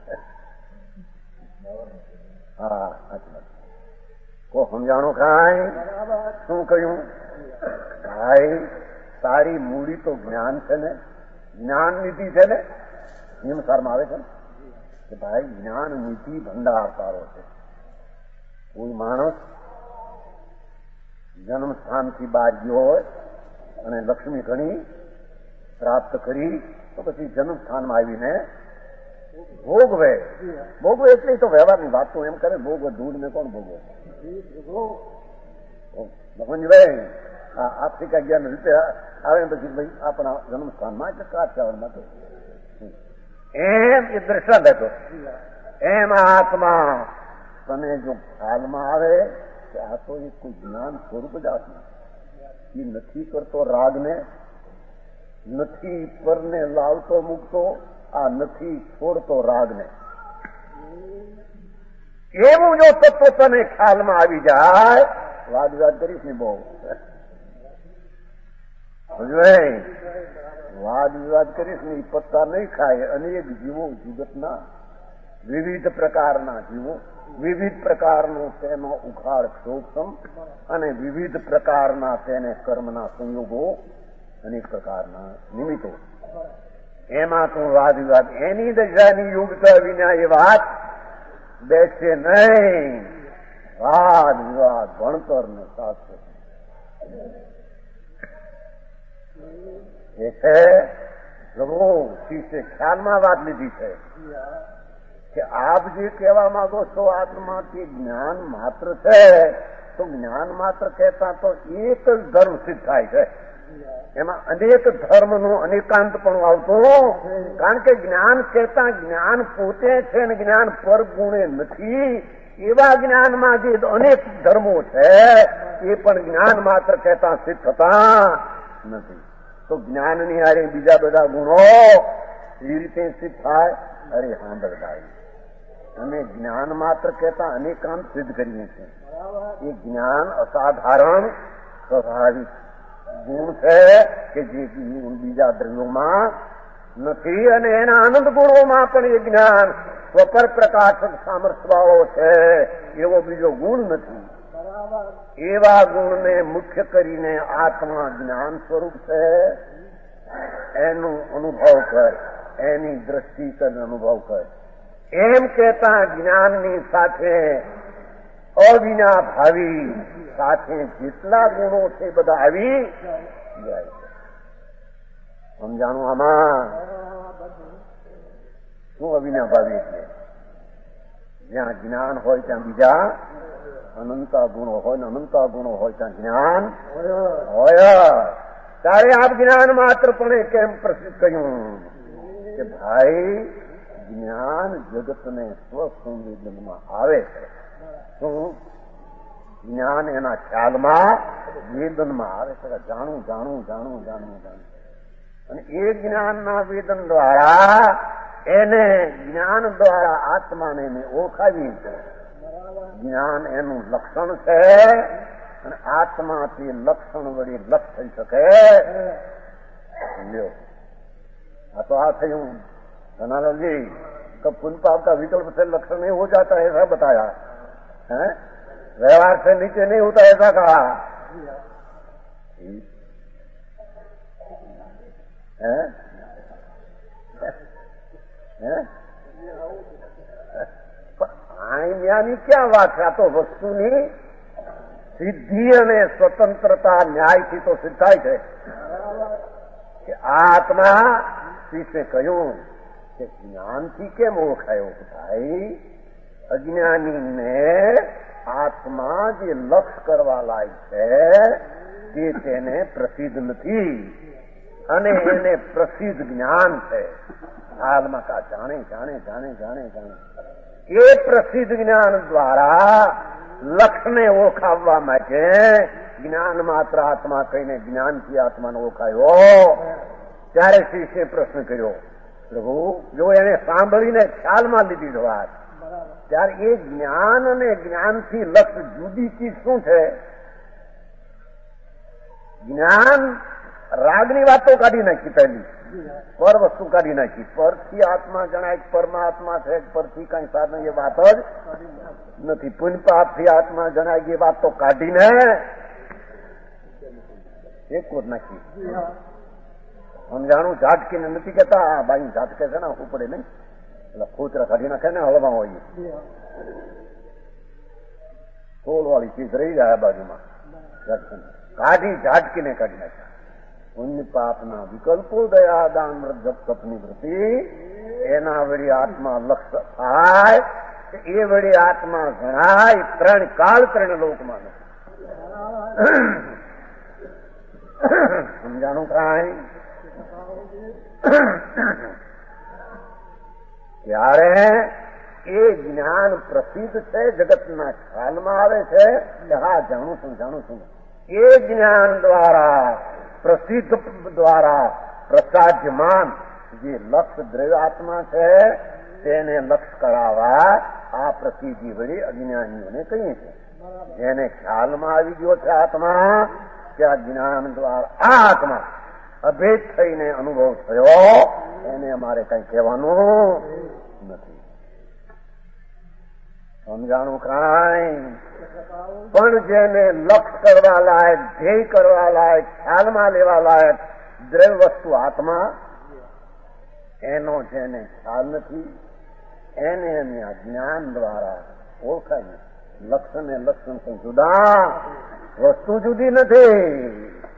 હા સાચી વાત. કો સમજાણું કાંઈ? શું કહ્યું? ભાઈ તારી મૂડી તો જ્ઞાન છે ને, જ્ઞાન નિધિ છે ને. નિયમસારમાં આવે છે ને કે ભાઈ જ્ઞાન નિધિ ભંડાર તારો છે. કોઈ માણસ જન્મ સ્થાનથી બહાર ગયો હોય અને લક્ષ્મી ઘણી પ્રાપ્ત કરી તો પછી જન્મ સ્થાનમાં આવીને ભોગવે. ભોગવે એટલે તો વ્યવહારની વાત તો એમ કરે ભોગવે. દૂધ ને કોણ ભોગવે? લખમણજીભાઈ આફ્રિકા ગયા રીતે આવે પછી ભાઈ આપણા જન્મસ્થાનમાં એટલે કાઠિયાવાડમાં તો એમ એ દ્રષ્ટાંત હતો. એમ આત્મા તને જો ખ્યાલમાં આવે કે આ તો એ કોઈ જ્ઞાન સ્વરૂપ જ આત્મા એ નથી કરતો રાગને, નથી પરને લાવતો મૂકતો, આ નથી છોડતો રાગને. એવું જો તત્વ તને ખ્યાલમાં આવી જાય, વાદ વિવાદ કરીશ ને બહુ વાદ વિવાદ કરીશ ને પત્તા નહીં ખાય. અનેક જીવો જગતના વિવિધ પ્રકારના જીવો, વિવિધ પ્રકારનો તેનો ઉખાડ ક્ષોભમ અને વિવિધ પ્રકારના તેને કર્મના સંયોગો, અનેક પ્રકારના નિમિત્તો. એમાં તો વાદ વિવાદ એની દશાની યોગતા વિના એ વાત બેસે નહીં. વાદ વિવાદ ભણતર ને શાસ્ત્ર એ છે. પ્રભુ શિષ્ય ખ્યાલમાં વાત લીધી છે કે આપ જે કહેવા માંગો છો આત્માથી જ્ઞાન માત્ર છે, તો જ્ઞાન માત્ર કહેતા તો એક જ ધર્મ સિદ્ધ થાય છે. એમાં અનેક ધર્મનું અનેકાંત પણ આવતો, કારણ કે જ્ઞાન કહેતા જ્ઞાન પોતે છે ને જ્ઞાન પર ગુણે નથી. એવા જ્ઞાનમાં જે અનેક ધર્મો છે એ પણ જ્ઞાન માત્ર કહેતા સિદ્ધ થતા નથી. તો જ્ઞાનની હારે બીજા બધા ગુણો એ રીતે સિદ્ધ થાય. અરે સાંભળતા અમે જ્ઞાન માત્ર કહેતા અનેકાંત સિદ્ધ કરીએ છીએ. એ જ્ઞાન અસાધારણ સ્વાભાવિક ગુણ છે કે જે બીજા દ્રવ્યોમાં નથી, અને એના આનંદ ગુણોમાં પણ એ જ્ઞાન સ્વપર પ્રકાશક સામર્થ્યવાળો છે એવો બીજો ગુણ નથી. એવા ગુણને મુખ્ય કરીને આત્મા જ્ઞાન સ્વરૂપ છે એનું અનુભવ કર, એની દ્રષ્ટિ કરીને અનુભવ કર. એમ કહેતા જ્ઞાનની સાથે અવિના ભાવી સાથે જેટલા ગુણો છે બધા આવી જાય છે. સમજાણું આમાં શું અવિના ભાવી એટલે? જ્યાં જ્ઞાન હોય ત્યાં બીજા અનંતા ગુણો હોય ને અનંતા ગુણો હોય ત્યાં જ્ઞાન હોય. ત્યારે આપ જ્ઞાન માત્ર પણ કેમ પ્રસિદ્ધ કહ્યું કે ભાઈ જ્ઞાન જગતને સ્વસંવેદનમાં આવે છે. શું જ્ઞાન એના ખ્યાલમાં વેદનમાં આવે છે. જાણું જાણું જાણું જાણું જાણું અને એ જ્ઞાનના વેદન દ્વારા એને જ્ઞાન દ્વારા આત્માને મેં ઓળખાવી છે. જ્ઞાન એનું લક્ષણ છે અને આત્માથી લક્ષણ વળી લક્ષ થઈ શકે. લ્યો આ તો આ થયું धनानंद जी कब पुण्य पाप का विकल्प से लक्षण नहीं हो जाता ऐसा बताया है, व्यवहार से नीचे नहीं होता ऐसा कहा है, है? આની ક્યાં વાત છે? આ તો વસ્તુની સિદ્ધિ અને સ્વતંત્રતા ન્યાયથી તો સિદ્ધ થાય છે કે આ આત્મા શિષ્ય કહ્યું કે જ્ઞાનથી કેમ ઓળખાયો? ભાઈ અજ્ઞાનીને આત્મા જે લક્ષ કરવા લાયક છે તે તેને પ્રસિદ્ધ નથી અને એને પ્રસિદ્ધ જ્ઞાન છે. હાલમાં કા જાણે જાણે જાણે જાણે જાણે એ પ્રસિદ્ધ જ્ઞાન દ્વારા લક્ષને ઓળખાવવા માટે જ્ઞાન માત્ર આત્મા કહીને જ્ઞાનથી આત્માને ઓળખાયો. ત્યારે શિષ્ય પ્રશ્ન કર્યો, પ્રભુ જો એને સાંભળીને ખ્યાલમાં લીધી વાત, ત્યારે એ જ્ઞાન અને જ્ઞાનથી લક્ષ જુદી ચીજ શું છે? જ્ઞાન રાગની વાતો કાઢી નાખી, પહેલી પર વસ્તુ કાઢી નાખી. પરથી આત્મા જણાય, પરમાત્મા છે, પરથી કઈ સાધન એ વાત જ નથી. પુણ્ય પાપથી આત્મા જણાય એ વાત તો કાઢીને એક કોર નાખી. સમજાણું ઝાટકીને નથી કેતા બાઈ ઝાટકે છે ને આપવું પડે નહીં, એટલે ફૂતરા કાઢી નાખે ને હળવા હોય સોળ વાળી ચીજ રહી જાય આ બાજુમાં, કાઢી ઝાટકીને કાઢી નાખ્યા. પુણ્ય પાપના વિકલ્પો દયા દાન જપ તપની વૃત્તિ એના વળી આત્મા લક્ષ થાય, એ વળી આત્મા જણાય ત્રણ કાળ ત્રણ લોકમાં નથી. સમજાણું કાંઈ? ત્યારે એ જ્ઞાન પ્રસિદ્ધ છે, જગતના ખ્યાલમાં આવે છે કે હા જાણું છું જાણું છું. એ જ્ઞાન દ્વારા પ્રસિદ્ધ દ્વારા પ્રસાદ્યમાન જે લક્ષ દ્રવ્ય આત્મા છે તેને લક્ષ કરાવવા આ પ્રસિદ્ધિ વળી અજ્ઞાનીઓને કહીએ છે. જેને ખ્યાલમાં આવી ગયો છે આત્મા કે આ જ્ઞાન દ્વારા આ આત્મા અભેદ થઈને અનુભવ થયો એને અમારે કઈ કહેવાનું નથી. સમજાણું કાંઈ? પણ જેને લક્ષ કરવા લાયક, ધ્યેય કરવા લાયક, ખ્યાલમાં લેવા લાયક દ્રવ્ય વસ્તુ આત્મા એનો જેને ખ્યાલ નથી એને એના જ્ઞાન દ્વારા ઓળખાય. લક્ષણ ને લક્ષણ જુદા, વસ્તુ જુદી નથી.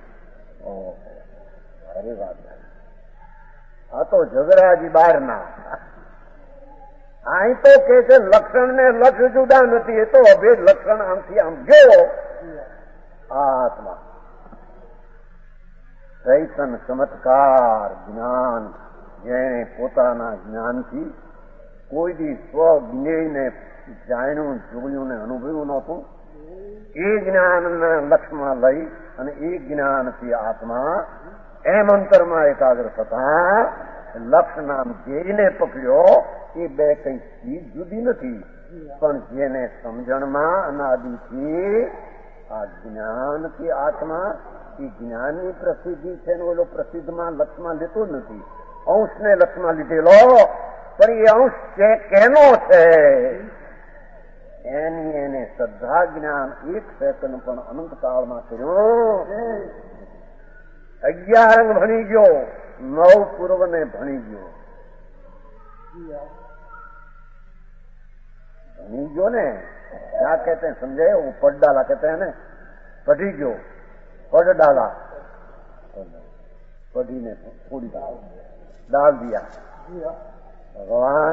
અરે વાત, આ તો જગરાજી બહારના. અહીં તો કે છે લક્ષણ ને લક્ષ જુદા નથી, એ તો અભેદ લક્ષણ આમથી આમ જો આત્મા ચૈતન ચમત્કાર જ્ઞાન જેને પોતાના જ્ઞાનથી કોઈ દી સ્વ જ્ઞેયને જાણ્યું, જોયું ને અનુભવ્યું નહોતું, એ જ્ઞાનના લક્ષમાં લઈ અને એ જ્ઞાનથી આત્મા એમ અંતરમાં એકાગ્ર થતા લક્ષ નામ જેને પકડ્યો એ બે કઈ ચીજ જુદી નથી. પણ જેને સમજણમાં અનાદિથી આ જ્ઞાનથી આત્મા એ જ્ઞાનની પ્રસિદ્ધિ છે ને ઓલો પ્રસિદ્ધમાં લક્ષમાં લેતો જ નથી. અંશને લક્ષમાં લીધેલો પણ એ અંશ કેનો છે એની એને શ્રદ્ધા જ્ઞાન એક સેકન્ડ પણ અનંત કાળમાં કર્યો. અગિયાર અંગ ભણી ગયો, નવ પૂર્વને ભણી ગયો. ભણી ગયો ને क्या कहते हैं समझे? वो पढ़ डाला कहते हैं ना, पढ़ी गयो, पढ़ डाला, पढ़ी ने पूरी डाल दिया. भगवान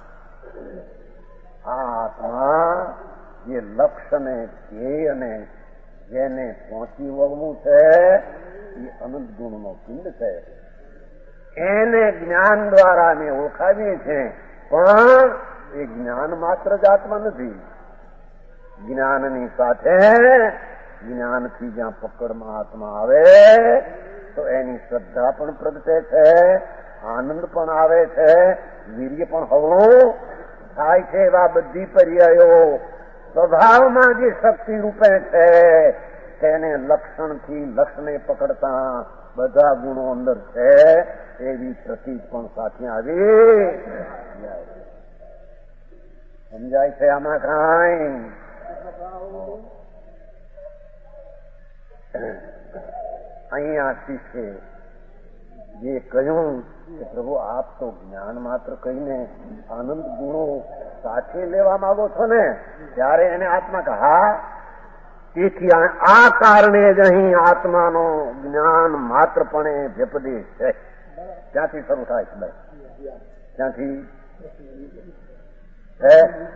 આત્મા જે લક્ષ્યને ધ્યેયને જેને પહોંચી વળવું છે એ અનંત ગુણનો પિંડ છે. એને જ્ઞાન દ્વારા અમે ઓળખાવીએ છીએ, પણ એ જ્ઞાન માત્ર જ આત્મા નથી. જ્ઞાનની સાથે જ્ઞાનથી જ્યાં પકડમાં આત્મા આવે તો એની શ્રદ્ધા પણ પ્રગટે છે, આનંદ પણ આવે છે, વીર્ય પણ હવળું થાય છે. એવા બધી પર્યાયો સ્વભાવમાં જે શક્તિ રૂપે છે તેને લક્ષણથી લક્ષને પકડતા બધા ગુણો અંદર છે એવી પ્રતીત પણ સાથે આવી. સમજાય છે આમાં કાંઈ? અહીંયા શીખે જે કહ્યું કે પ્રભુ આપ તો જ્ઞાન માત્ર કહીને આનંદ ગુણો સાથે લેવા માંગો છો ને, ત્યારે એને આત્મા કહા. તેથી આ કારણે જ અહીં આત્માનો જ્ઞાન માત્રપણે વ્યપદેશ છે. ક્યાંથી શરૂ થાય છે? ક્યાંથી છે?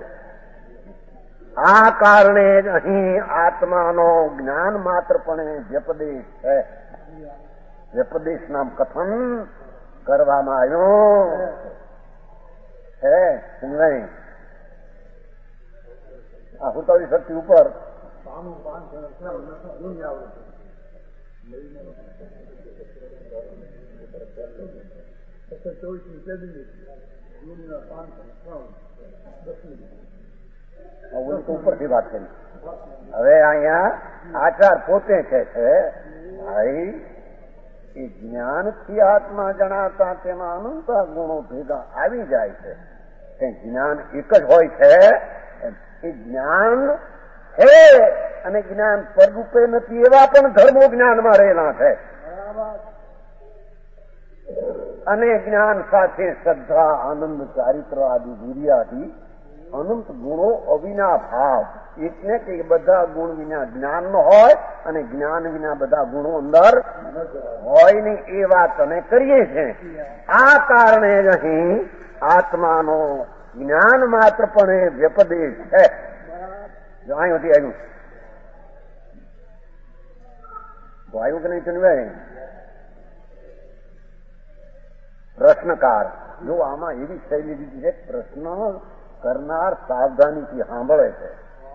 આ કારણે જ અહીં આત્માનો જ્ઞાન માત્રપણે વ્યપદેશ છે. વ્યપદેશ નામ કથન કરવામાં આવ્યું છે. સમજાય? આ હુતાવી શક્તિ ઉપર ઉપરથી વાત કરી. હવે અહીંયા આચાર પોતે કહે છે ભાઈ એ જ્ઞાનથી આત્મા જણાતા તેમાં અનંત ગુણો ભેગા આવી જાય છે. કે જ્ઞાન એક જ હોય છે, એ જ્ઞાન છે અને જ્ઞાન પરરૂપે નથી એવા પણ ધર્મો જ્ઞાનમાં રહેલા છે. અને જ્ઞાન સાથે શ્રદ્ધા, આનંદ, ચારિત્ર આદિ, વીર્ય આદિ અનંત ગુણો અવિના ભાવ. એટલે કે બધા ગુણ વિના જ્ઞાન ન હોય અને જ્ઞાન વિના બધા ગુણો અંદર હોય નહીં એ વાત અમે કરીએ છીએ. આ કારણે જ અહીં આત્માનો જ્ઞાન માત્રપણે વ્યપદેશ છે. અહીંથી આવ્યું તો આવ્યું કે નહીં ચુનભાઈ? પ્રશ્નકાર જો આમાં એવી શૈલી દીધી છે, પ્રશ્ન કરનાર સાવધાનીથી સાંભળે છે.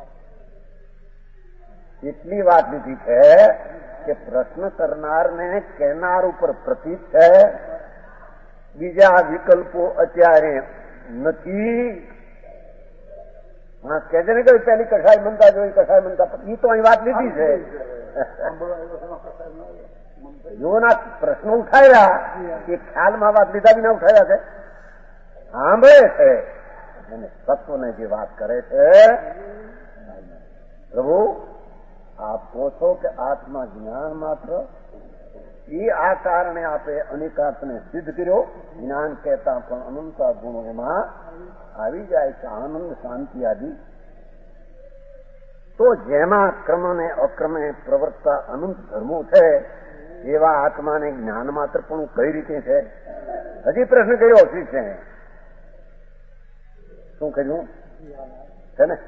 એટલી વાત લીધી છે કે પ્રશ્ન કરનારને કહેનાર ઉપર પ્રતીત છે, બીજા વિકલ્પો અત્યારે નથી. હા કે છે ને કે પેલી કસાય બનતા જોઈ કસાય બનતા, એ તો અહીં વાત લીધી છે. જોના પ્રશ્નો ઉઠાવ્યા એ ખ્યાલમાં વાત લીધા વિના ઉઠાવ્યા છે, સાંભળે છે અને તત્વને જે વાત કરે છે. પ્રભુ આપ કહો છો કે આત્મા જ્ઞાન માત્ર, એ આ કારણે આપે અનેકાર્થને સિદ્ધ કર્યો. જ્ઞાન કહેતા પણ અનંતા ગુણો એમાં આવી જાય છે, આનંદ શાંતિ આદિ. તો જેમાં ક્રમ અને અક્રમે પ્રવર્તતા અનંત ધર્મો છે એવા આત્માને જ્ઞાન માત્ર પણ કઈ રીતે છે? હજી પ્રશ્ન કર્યો છે. શું કહ્યું છે ને?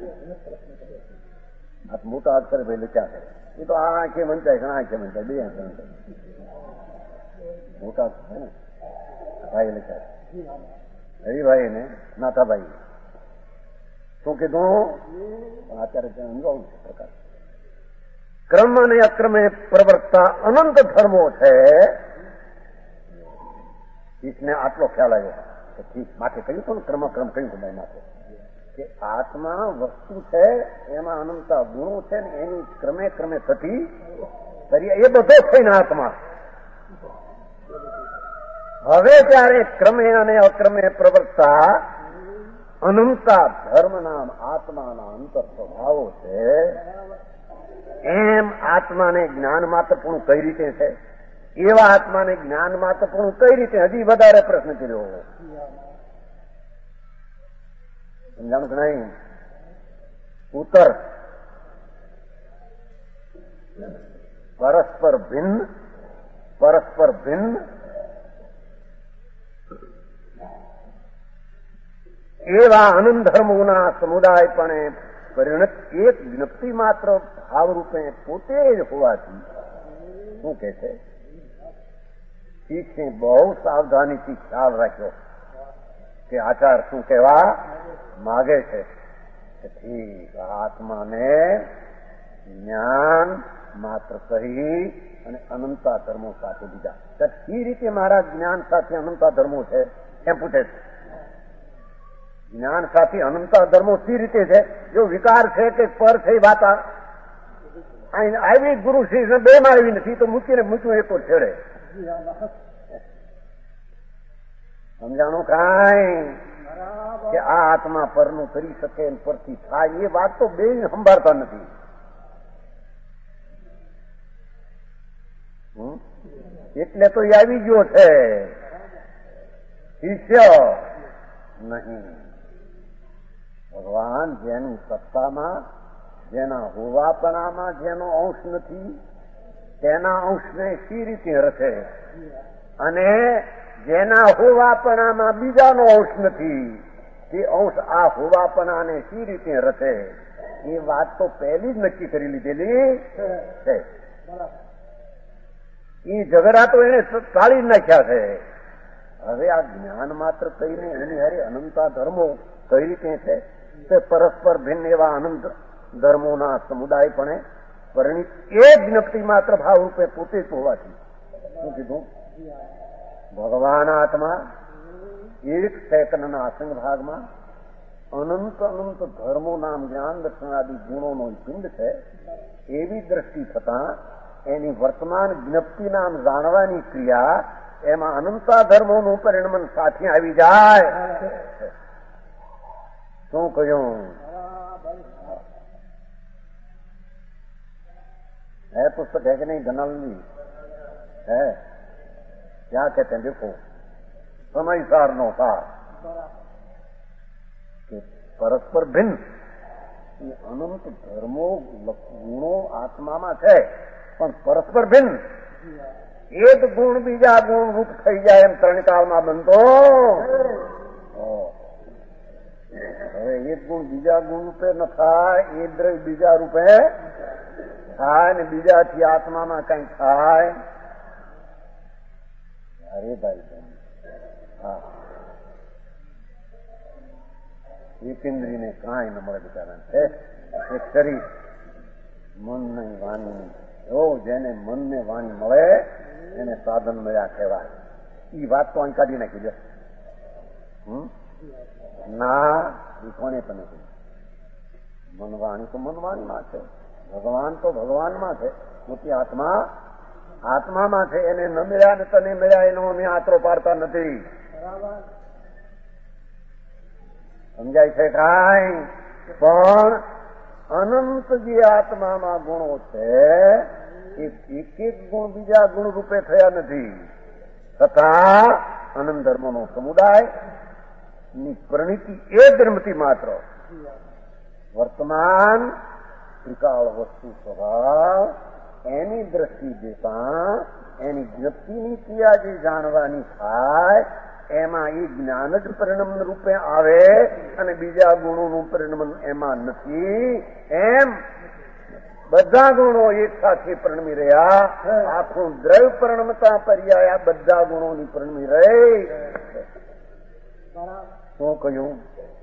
આ મોટા અક્ષર ભાઈ લખ્યા છે. એ તો આ આંખે વંચાય છે, આંખે વંચાય, બે આંખે વંચાય. મોટા અક્ષર છે ને ભાઈ લખ્યા છે, હરિભાઈ ને નાથાભાઈ. શું કીધું? અત્યારે સમજાવું છે પ્રકાર. ક્રમ અને અક્રમે પ્રવર્તતા અનંત ધર્મો છે. ઈસને આટલો ખ્યાલ આવ્યો કે ઠીક માથે કહ્યું હતું ને ક્રમ ક્રમ કહ્યું હતું માથે કે આત્મા વસ્તુ છે, એમાં અનંતા ગુણો છે ને એની ક્રમે ક્રમે થતી એ બધો થઈને આત્મા. હવે ત્યારે ક્રમે અને અક્રમે પ્રવર્તતા અનંતા ધર્મ નામ આત્માના અંતર સ્વભાવો છે. એમ આત્માને જ્ઞાન માત્ર પણ કઈ રીતે છે? એવા આત્માને જ્ઞાન માત્ર પણ કઈ રીતે? હજી વધારે પ્રશ્ન કર્યો. સમજાણું કે નહીં? ઉત્તર પરસ્પર ભિન્ન પરસ્પર ભિન્ન એવા અનંત ધર્મોના સમુદાયપણે પરિણત એક જ્ઞપ્તિ માત્ર ભાવરૂપે પોતે જ હોવાથી શું કે છે? શીખે બહુ સાવધાનીથી ખ્યાલ રાખ્યો કે આચાર શું કહેવા માગે છે. ઠીક આત્માને જ્ઞાન માત્ર કહી અને અનંતા ધર્મો સાથે દીધા. એ રીતે મારા જ્ઞાન સાથે અનંતા ધર્મો છે એમ પૂછે છે. જ્ઞાન સાથે અનંતા ધર્મો સી રીતે છે? જો વિકાર છે કે પર છે વાત આવી ગુરુ શ્રી બે માં આવી નથી તો મૂકીને મૂક્યું એક છેડે. સમજાણું કાંઈ કે આ આત્મા પરનું કરી શકે પરથી થાય એ વાત તો બે સંભાળતા નથી. એટલે તો એ આવી ગયો છે શિષ્ય નહીં. ભગવાન જેની સત્તામાં જેના હોવાપણામાં જેનો અંશ નથી તેના અંશને સી રીતે રચે અને જેના હોવાપણામાં બીજાનો અંશ નથી તે અંશ આ હોવાપણાને સી રીતે રચે એ વાત તો પહેલી જ નક્કી કરી લીધેલી છે. એ ઝઘડા તો એને ટાળી નાખ્યા છે. હવે આ જ્ઞાન માત્ર કહીને એની હારે અનંતા ધર્મો કઈ રીતે છે તે પરસ્પર ભિન્ન એવા અનંત ધર્મોના સમુદાયપણે પરિણિત એક જ્ઞપ્તિ માત્ર ભાવ રૂપે પોતે જ હોવાથી શું કીધું? ભગવાન આત્મા એક સેકન્ડના આસંગ ભાગમાં અનંત અનંત ધર્મો નામ જ્ઞાન દર્શનાદિ ગુણોનો પિંડ છે. એવી દ્રષ્ટિ થતા એની વર્તમાન જ્ઞપ્તિ નામ જાણવાની ક્રિયા એમાં અનંતા ધર્મોનું પરિણમન સાથે આવી જાય. શું કહ્યું? है पुस्तक है कि नहीं? धनलनी है, क्या कहते हैं? देखो समय सार नो सार कि परस्पर भिन्न अनंत धर्मो गुणो आत्माમાં છે પણ પરસ્પર ભિન્ન. એક ગુણ બીજા ગુણ રૂપ થઈ જાય એમ ત્રણ કાળમાં બનતો હવે એક ગુણ બીજા ગુણ રૂપે ન થાય, એ દ્રવ્ય બીજા રૂપે થાય ને બીજાથી આત્મામાં કઈ થાય. અરે ભાઈ હા, એક ઇન્દ્રિયને કાંઈ ન મળે બિચારાને. છે એક શરીર, મન નહીં વાણી નહીં. એવો જેને મનને વાણી મળે એને સાધન મળ્યા કહેવાય. એ વાત તો અહીં કાઢી નાખી દે. હમ ના, એ કોને તમે કહ્યું? મનવાણી તો મનવાણીમાં છે, ભગવાન તો ભગવાનમાં છે, મોટી આત્મા આત્મામાં છે. એને ન મળ્યા ને તને મળ્યા એનો અમે આતરો પાડતા નથી. સમજાય છે કાંઈ? પણ અનંત જે આત્મામાં ગુણો છે એ એક એક ગુણ બીજા ગુણ રૂપે થયા નથી, તથા અનંત ધર્મનો સમુદાય ની પરિણતિ એ ધર્મથી માત્ર વર્તમાન ત્રિકાળ વસ્તુ સ્વભાવ એની દ્રષ્ટિ દેતા એની જ્ઞપ્તિની ક્રિયા જે જાણવાની થાય એમાં એ જ્ઞાન જ પરિણમન રૂપે આવે અને બીજા ગુણોનું પરિણમન એમાં નથી. એમ બધા ગુણો એક સાથે પરિણમી રહ્યા. આખું દ્રવ્ય પરિણમતા પર્યાય બધા ગુણોની પરિણમી રહી. શું કહ્યું?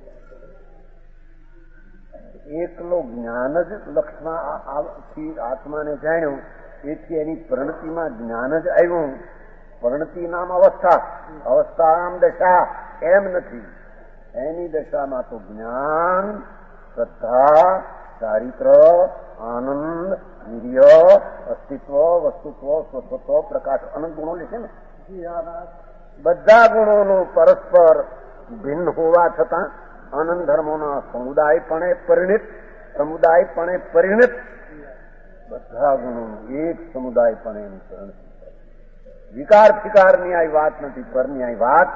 એકલો જ્ઞાન જ લક્ષમાં આત્માને જાણ્યું, એથી એની પરિણતિમાં જ્ઞાન જ આવ્યું. પરિણતિ નામ અવસ્થા, અવસ્થા નામ દશા એમ નથી. એની દશામાં તો જ્ઞાન, શ્રદ્ધા, ચારિત્ર, આનંદ, વીર્ય, અસ્તિત્વ, વસ્તુત્વ, સ્વત્વ, પ્રકાશ, અનંત ગુણો લે છે ને. બધા ગુણોનું પરસ્પર ભિન્ન હોવા છતાં આનંદ ધર્મોના સમુદાયપણે પરિણિત સમુદાયપણે પરિણિત બધા ગુણો એક સમુદાયપણે પરિણિત. વિકાર ફિકારની આ વાત નથી, પરની આ વાત.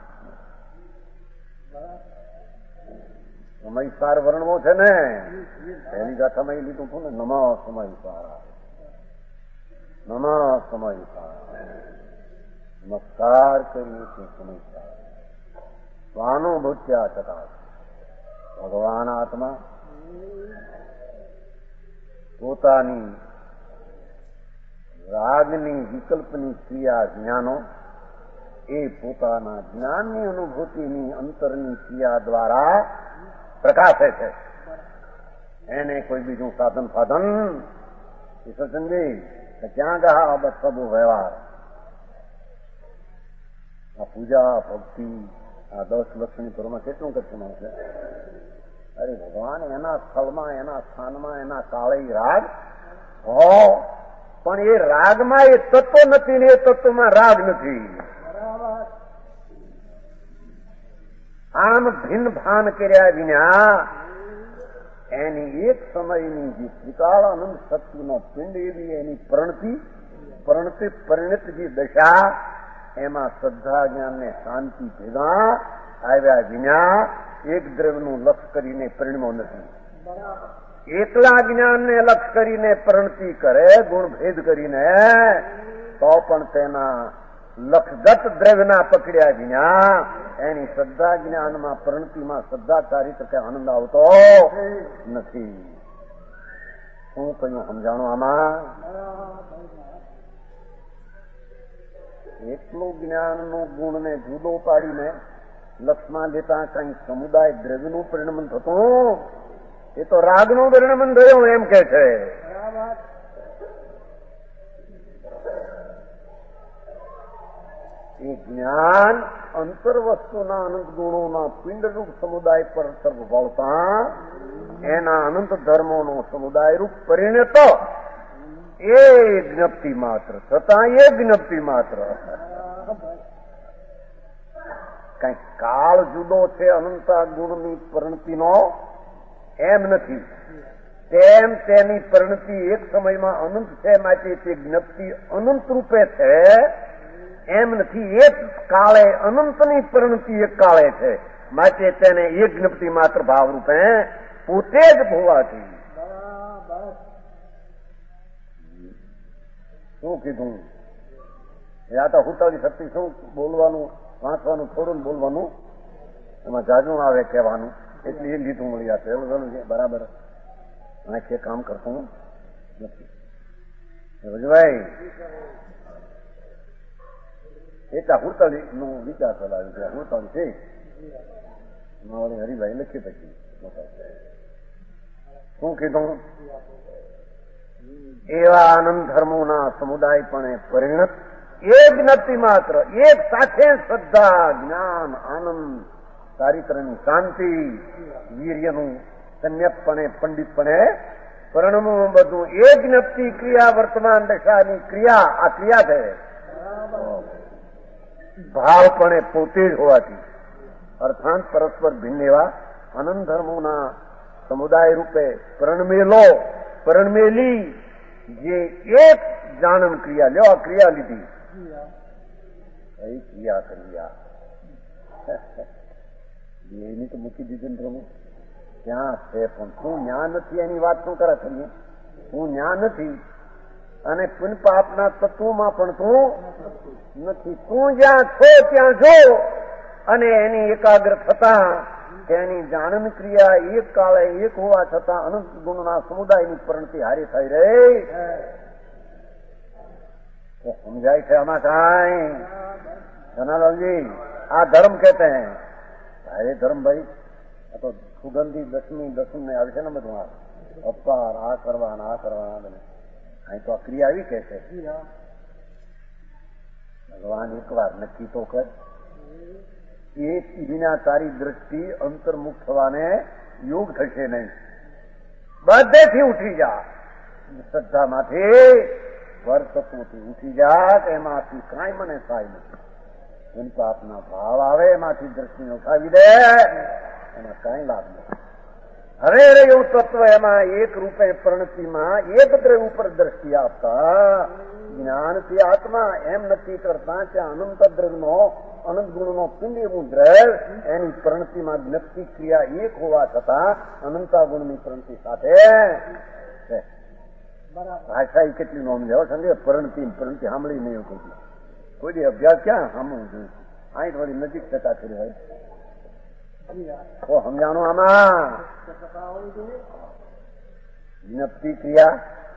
સમયસાર વર્ણવો છે ને, એની ગાથામાં એ લીધું હતું ને, નમ સમયસારા, નમ સમયસારા, નમસ્કાર કરીએ છીએ સમયસાર. સ્વાનુભૂત્યા છતાં ભગવાન આત્મા પોતાની રાગની વિકલ્પની ક્રિયા જ્ઞાનો એ પોતાના જ્ઞાનની અનુભૂતિની અંતરની ક્રિયા દ્વારા પ્રકાશે છે. એને કોઈ બીજું સાધન સાધન એ સચનજી ક્યાં ગયા બધો વ્યવહાર? આ પૂજા ભક્તિ આ દસ લક્ષની ઘરોમાં કેટલું કરતું છે? અરે ભગવાન એના સ્થળમાં, એના સ્થાનમાં, એના કાળે રાગ હો, પણ એ રાગમાં એ તત્વ નથી ને એ તત્વમાં રાગ નથી. આમ ભિન્ન ભાન કર્યા વિના એની એક સમયની જે ત્રિકાળ અનંત શક્તિનો પિંડ એવી એની પ્રણતિ પ્રણતિ પરિણિત જે દશા એમાં શ્રદ્ધા જ્ઞાન ને શાંતિ ભેગા આવ્યા વિના એક દ્રવ્યનું લક્ષ કરીને પરિણમો નથી. એકલા જ્ઞાનને લક્ષ કરીને પ્રણતિ કરે, ગુણભેદ કરીને, તો પણ તેના લક્ષગત દ્રવ્યના પકડ્યા વિના એની શ્રદ્ધા જ્ઞાનમાં પ્રણતિમાં શ્રદ્ધા ચારિત્ર કે આનંદ આવતો નથી. શું કહ્યું સમજાણું આમાં? એટલું જ્ઞાનનું ગુણને જુદો પાડીને લક્ષમાં લેતા કઈ સમુદાય દ્રવ્યનું પરિણમન થતું, એ તો રાગનું પરિણમન થયું એમ કે છે. એ જ્ઞાન અંતર વસ્તુના અનંત ગુણોના પિંડરૂપ સમુદાય પર સર્વ વળતા એના અનંત ધર્મોનો સમુદાય રૂપ પરિણત એ જ્ઞપ્તિ માત્ર છતાં એ જ્ઞપ્તિ માત્ર. કઈ કાળ જુદો છે અનંતા ગુણની પરિણતિનો એમ નથી. તેમ તેની પરિણતિ એક સમયમાં અનંત છે, માટે તે જ્ઞપ્તિ અનંત રૂપે છે એમ નથી. એક કાળે અનંતની પરિણતિ એક કાળે છે, માટે તેને એક જ્ઞપ્તિ માત્ર ભાવરૂપે પોતે જ હોવાથી. શું કીધું? યા તો હુતાવી શક્તિ શું બોલવાનું, વાંચવાનું થોડું બોલવાનું. એમાં જાજુ આવે કહેવાનું, એટલે એ લીધું મળી આ પેલું પેલું છે બરાબર આંખે કામ કરતું નથી. રજભાઈ એટલા હુડતાળી નું વિચાર ચલાવ્યું છે. હુડતાળી છે હરિભાઈ લખી પછી શું કીધું? એવા આનંદ ધર્મોના સમુદાયપણે પરિણત એક નથી માત્ર, એક સાથે શ્રદ્ધા, જ્ઞાન, આનંદ, ચારિત્રની શાંતિ, વીર્યનું સમ્યકપણે પંડિતપણે પરણવું બધું એક નથી. ક્રિયા વર્તમાન દશાની ક્રિયા, આ ક્રિયા છે ભાવપણે પોતે જ હોવાથી અર્થાંત પરસ્પર ભિન્ન એવા આનંદ ધર્મોના સમુદાય રૂપે પરણમેલો પરણમેલી જે એક જાણન ક્રિયા, લ્યો આ ક્રિયા લીધી, કઈ ક્રિયા ક્રિયા એની તો મૂકી દીધી ને પ્રભુ ક્યાં છે. પણ શું જ્ઞાન નથી એની વાત શું કરે છે? હું જ્ઞાન નથી અને પુન પાપના તત્વોમાં પણ તું નથી. તું જ્યાં છો ત્યાં જો અને એની એકાગ્ર થતા તેની જાણન ક્રિયા એક કાળે એક હોવા છતાં અનંત ગુણના સમુદાયની પરિણતિ હારી થઈ રહી. સમજાય છે આમાં કાંઈ? ધનાલાલજી આ ધર્મ કહેતે હૈ. અરે ધર્મ ભાઈ આ તો સુગંધી દસમી દસમ ને આવે છે ને બધું આ અપકાર આ કરવાના આ કરવાના અહીં તો આ ક્રિયા આવી કે છે. ભગવાન એક વાર નક્કી તો કર એ વિના તારી દ્રષ્ટિ અંતર્મુખ થવાને યોગ થશે નહીં. બધેથી ઉઠી જા, શ્રદ્ધામાંથી વર્તત્વથી ઉઠી જા, એમાંથી કાંઈ મને થાય નથી. એમ તો આપના ભાવ આવે એમાંથી દ્રષ્ટિને ઉઠાવી દે, એમાં કાંઈ લાભ નથી. હવે રહ્યું તત્વ એમાં એક રૂપે પ્રણતિમાં એક દ્રવ્ય ઉપર દ્રષ્ટિ આપતા જ્ઞાનથી આત્મા એમ નક્કી કરતા કે અનંત દ્રવ્યનો અનંત ગુણનો પિંડ એવું દ્રવ્ય એની પ્રણતિમાં નક્કી ક્રિયા એક હોવા છતાં અનંતા ગુણની પ્રણતિ સાથે ભાષા એ કેટલી નો સમજાવો સમજે. પ્રણતિ પ્રણતિ સાંભળી નહીં કોઈ કોઈ અભ્યાસ ક્યાં સાંભળવું જોઈએ? અહીં થોડી નજીક થતા થઈ હોય તો સમજાણું. આમાં વિનપ્તિ ક્રિયા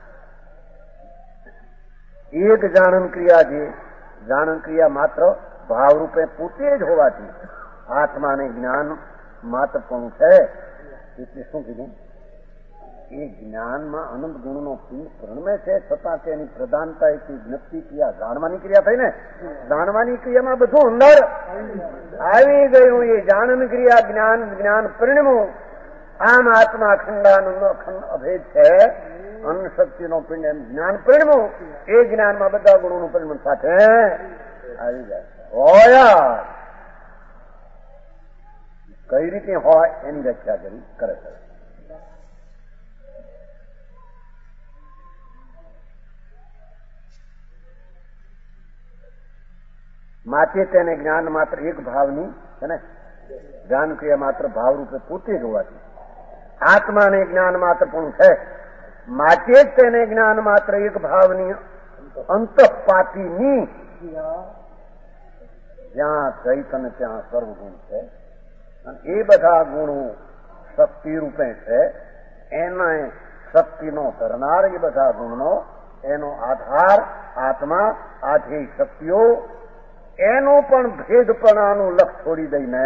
એક જાણન ક્રિયા છે. જાણન ક્રિયા માત્ર ભાવરૂપે પોતે જ હોવાથી આત્માને જ્ઞાન માત્ર પણ છે. એટલે શું કીધું? એ જ્ઞાનમાં અનંત ગુણનો પિંડ પ્રણમે છે છતાં તેની પ્રધાનતા એક જ્ઞપ્તિ ક્રિયા જાણવાની ક્રિયા થઈ ને. જાણવાની ક્રિયામાં બધું અંદર આવી ગયું. એ જાણન ક્રિયા જ્ઞાન જ્ઞાન પરિણમું. આમ આત્મા ખંડાનંદ અખંડ અભેદ છે. અન્ન શક્તિનો પિંડ એમ જ્ઞાન પરિણમું. એ જ્ઞાનમાં બધા ગુણોનું પરિણમ સાથે આવી જાય. હોય કઈ રીતે હોય એની વ્યાખ્યા કરી કરે છે. માટે તેને જ્ઞાન માત્ર એક ભાવની છે ને જ્ઞાન ક્રિયા માત્ર ભાવ રૂપે પોતે જ હોવાથી આત્માને જ્ઞાન માત્ર પણ છે. માટે જ તેને જ્ઞાન માત્ર એક ભાવની અંતઃપાતીની જ્યાં ચૈતન્ય ત્યાં સર્વગુણ છે અને એ બધા ગુણો શક્તિ રૂપે છે. એને શક્તિનો ધરનાર એ બધા ગુણનો એનો આધાર આત્મા આથી શક્તિઓ એનું પણ ભેદપણાનું લક્ષ છોડી દઈને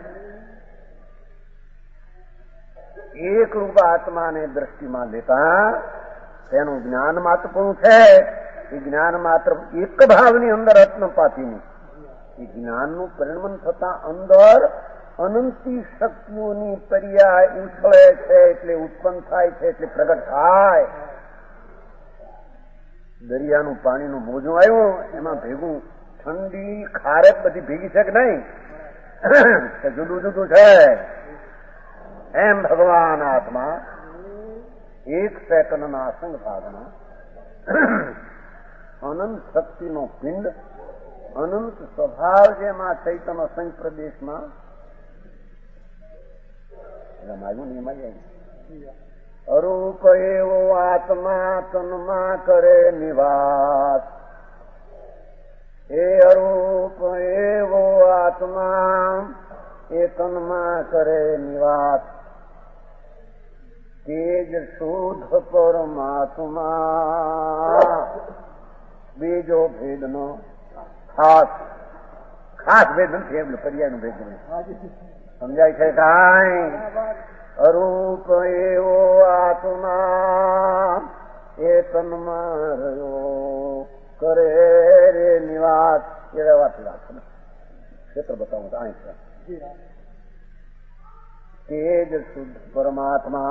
એક રૂપ આત્માને દ્રષ્ટિમાં લેતા તેનું જ્ઞાન માત્ર પણ છે. એ જ્ઞાન માત્ર એક ભાવની અંદર આત્મપાતીની એ જ્ઞાનનું પરિણમન થતા અંદર અનંતી શક્તિઓની પર્યાય ઉછળે છે એટલે ઉત્પન્ન થાય છે એટલે પ્રગટ થાય. દરિયાનું પાણીનું મોજું આવ્યું એમાં ભેગું ઠંડી ખારેક બધી ભેગી છે કે નહીં? જુદું જુદું છે. એમ ભગવાન આત્મા એક સેકન્ડના અસંગ ભાગમાં અનંત શક્તિનો પિંડ અનંત સ્વભાવ જેમાં ચૈતન્ય અસંગ પ્રદેશમાં રમાયું નિમાય અરૂપ એવો આત્મા તનમાં કરે નિવાસ. એ અરૂપ એવો આત્મા એ તનમાં કરે નિવાસ તેજ શુદ્ધ પરમાત્મા બીજો ભેદનો ખાસ ખાસ ભેદ નથી એમ પર્યાયનો ભેદ નહીં સમજાય છે કાંઈ અરૂપ એવો આત્મા એ તનમાં રહ્યો કરે રે નિવાસ એ રહેવાથી રાખે ક્ષેત્ર બતાવું તો અહીં છે તેજ શુદ્ધ પરમાત્મા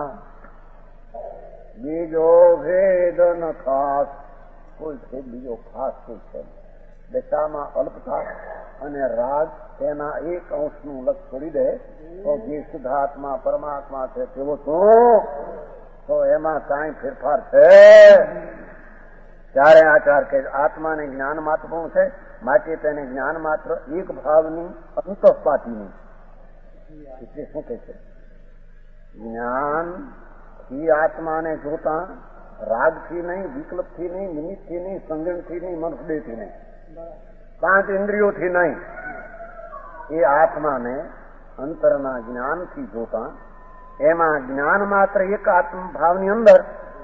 બીજો ભેદ ન ખાસ કોઈ ભેદ બીજો ખાસ કોઈ છે દશામાં અલ્પતા અને રાગ તેના એક અંશનું લક્ષ છોડી દે તો જે શુદ્ધાત્મા પરમાત્મા છે તેવો શું તો એમાં કાંઈ ફેરફાર છે ત્યારે આચાર કે આત્માને જ્ઞાન માત્ર પણ છે માટે તેને જ્ઞાન માત્ર એક ભાવની અંતઃપાતીની એટલે શું કે છે જ્ઞાન થી આત્માને જોતા રાગથી નહીં વિકલ્પથી નહીં નિમિત્તથી નહીં સંજણથી નહીં મનસદેહથી નહીં પાંચ ઇન્દ્રિયોથી નહીં એ આત્માને અંતરના જ્ઞાનથી જોતા એમાં જ્ઞાન માત્ર એક આત્મભાવની અંદર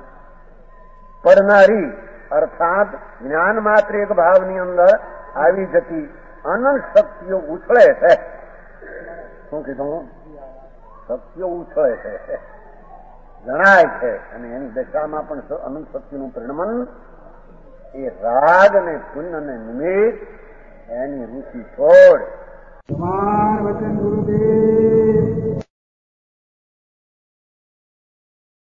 પડનારી અર્થાત જ્ઞાન માત્ર એક ભાવની અંદર આવી જતી અનંત શક્તિઓ ઉછળે છે શું કીધું શક્તિઓ ઉછળે છે જણાય છે અને એની દશામાં પણ અનંત શક્તિનું પરિણમન એ રાગ અને પુણ્ય ને નિમિત્ત એની રુચિ છોડ વચન ગુરુદેવ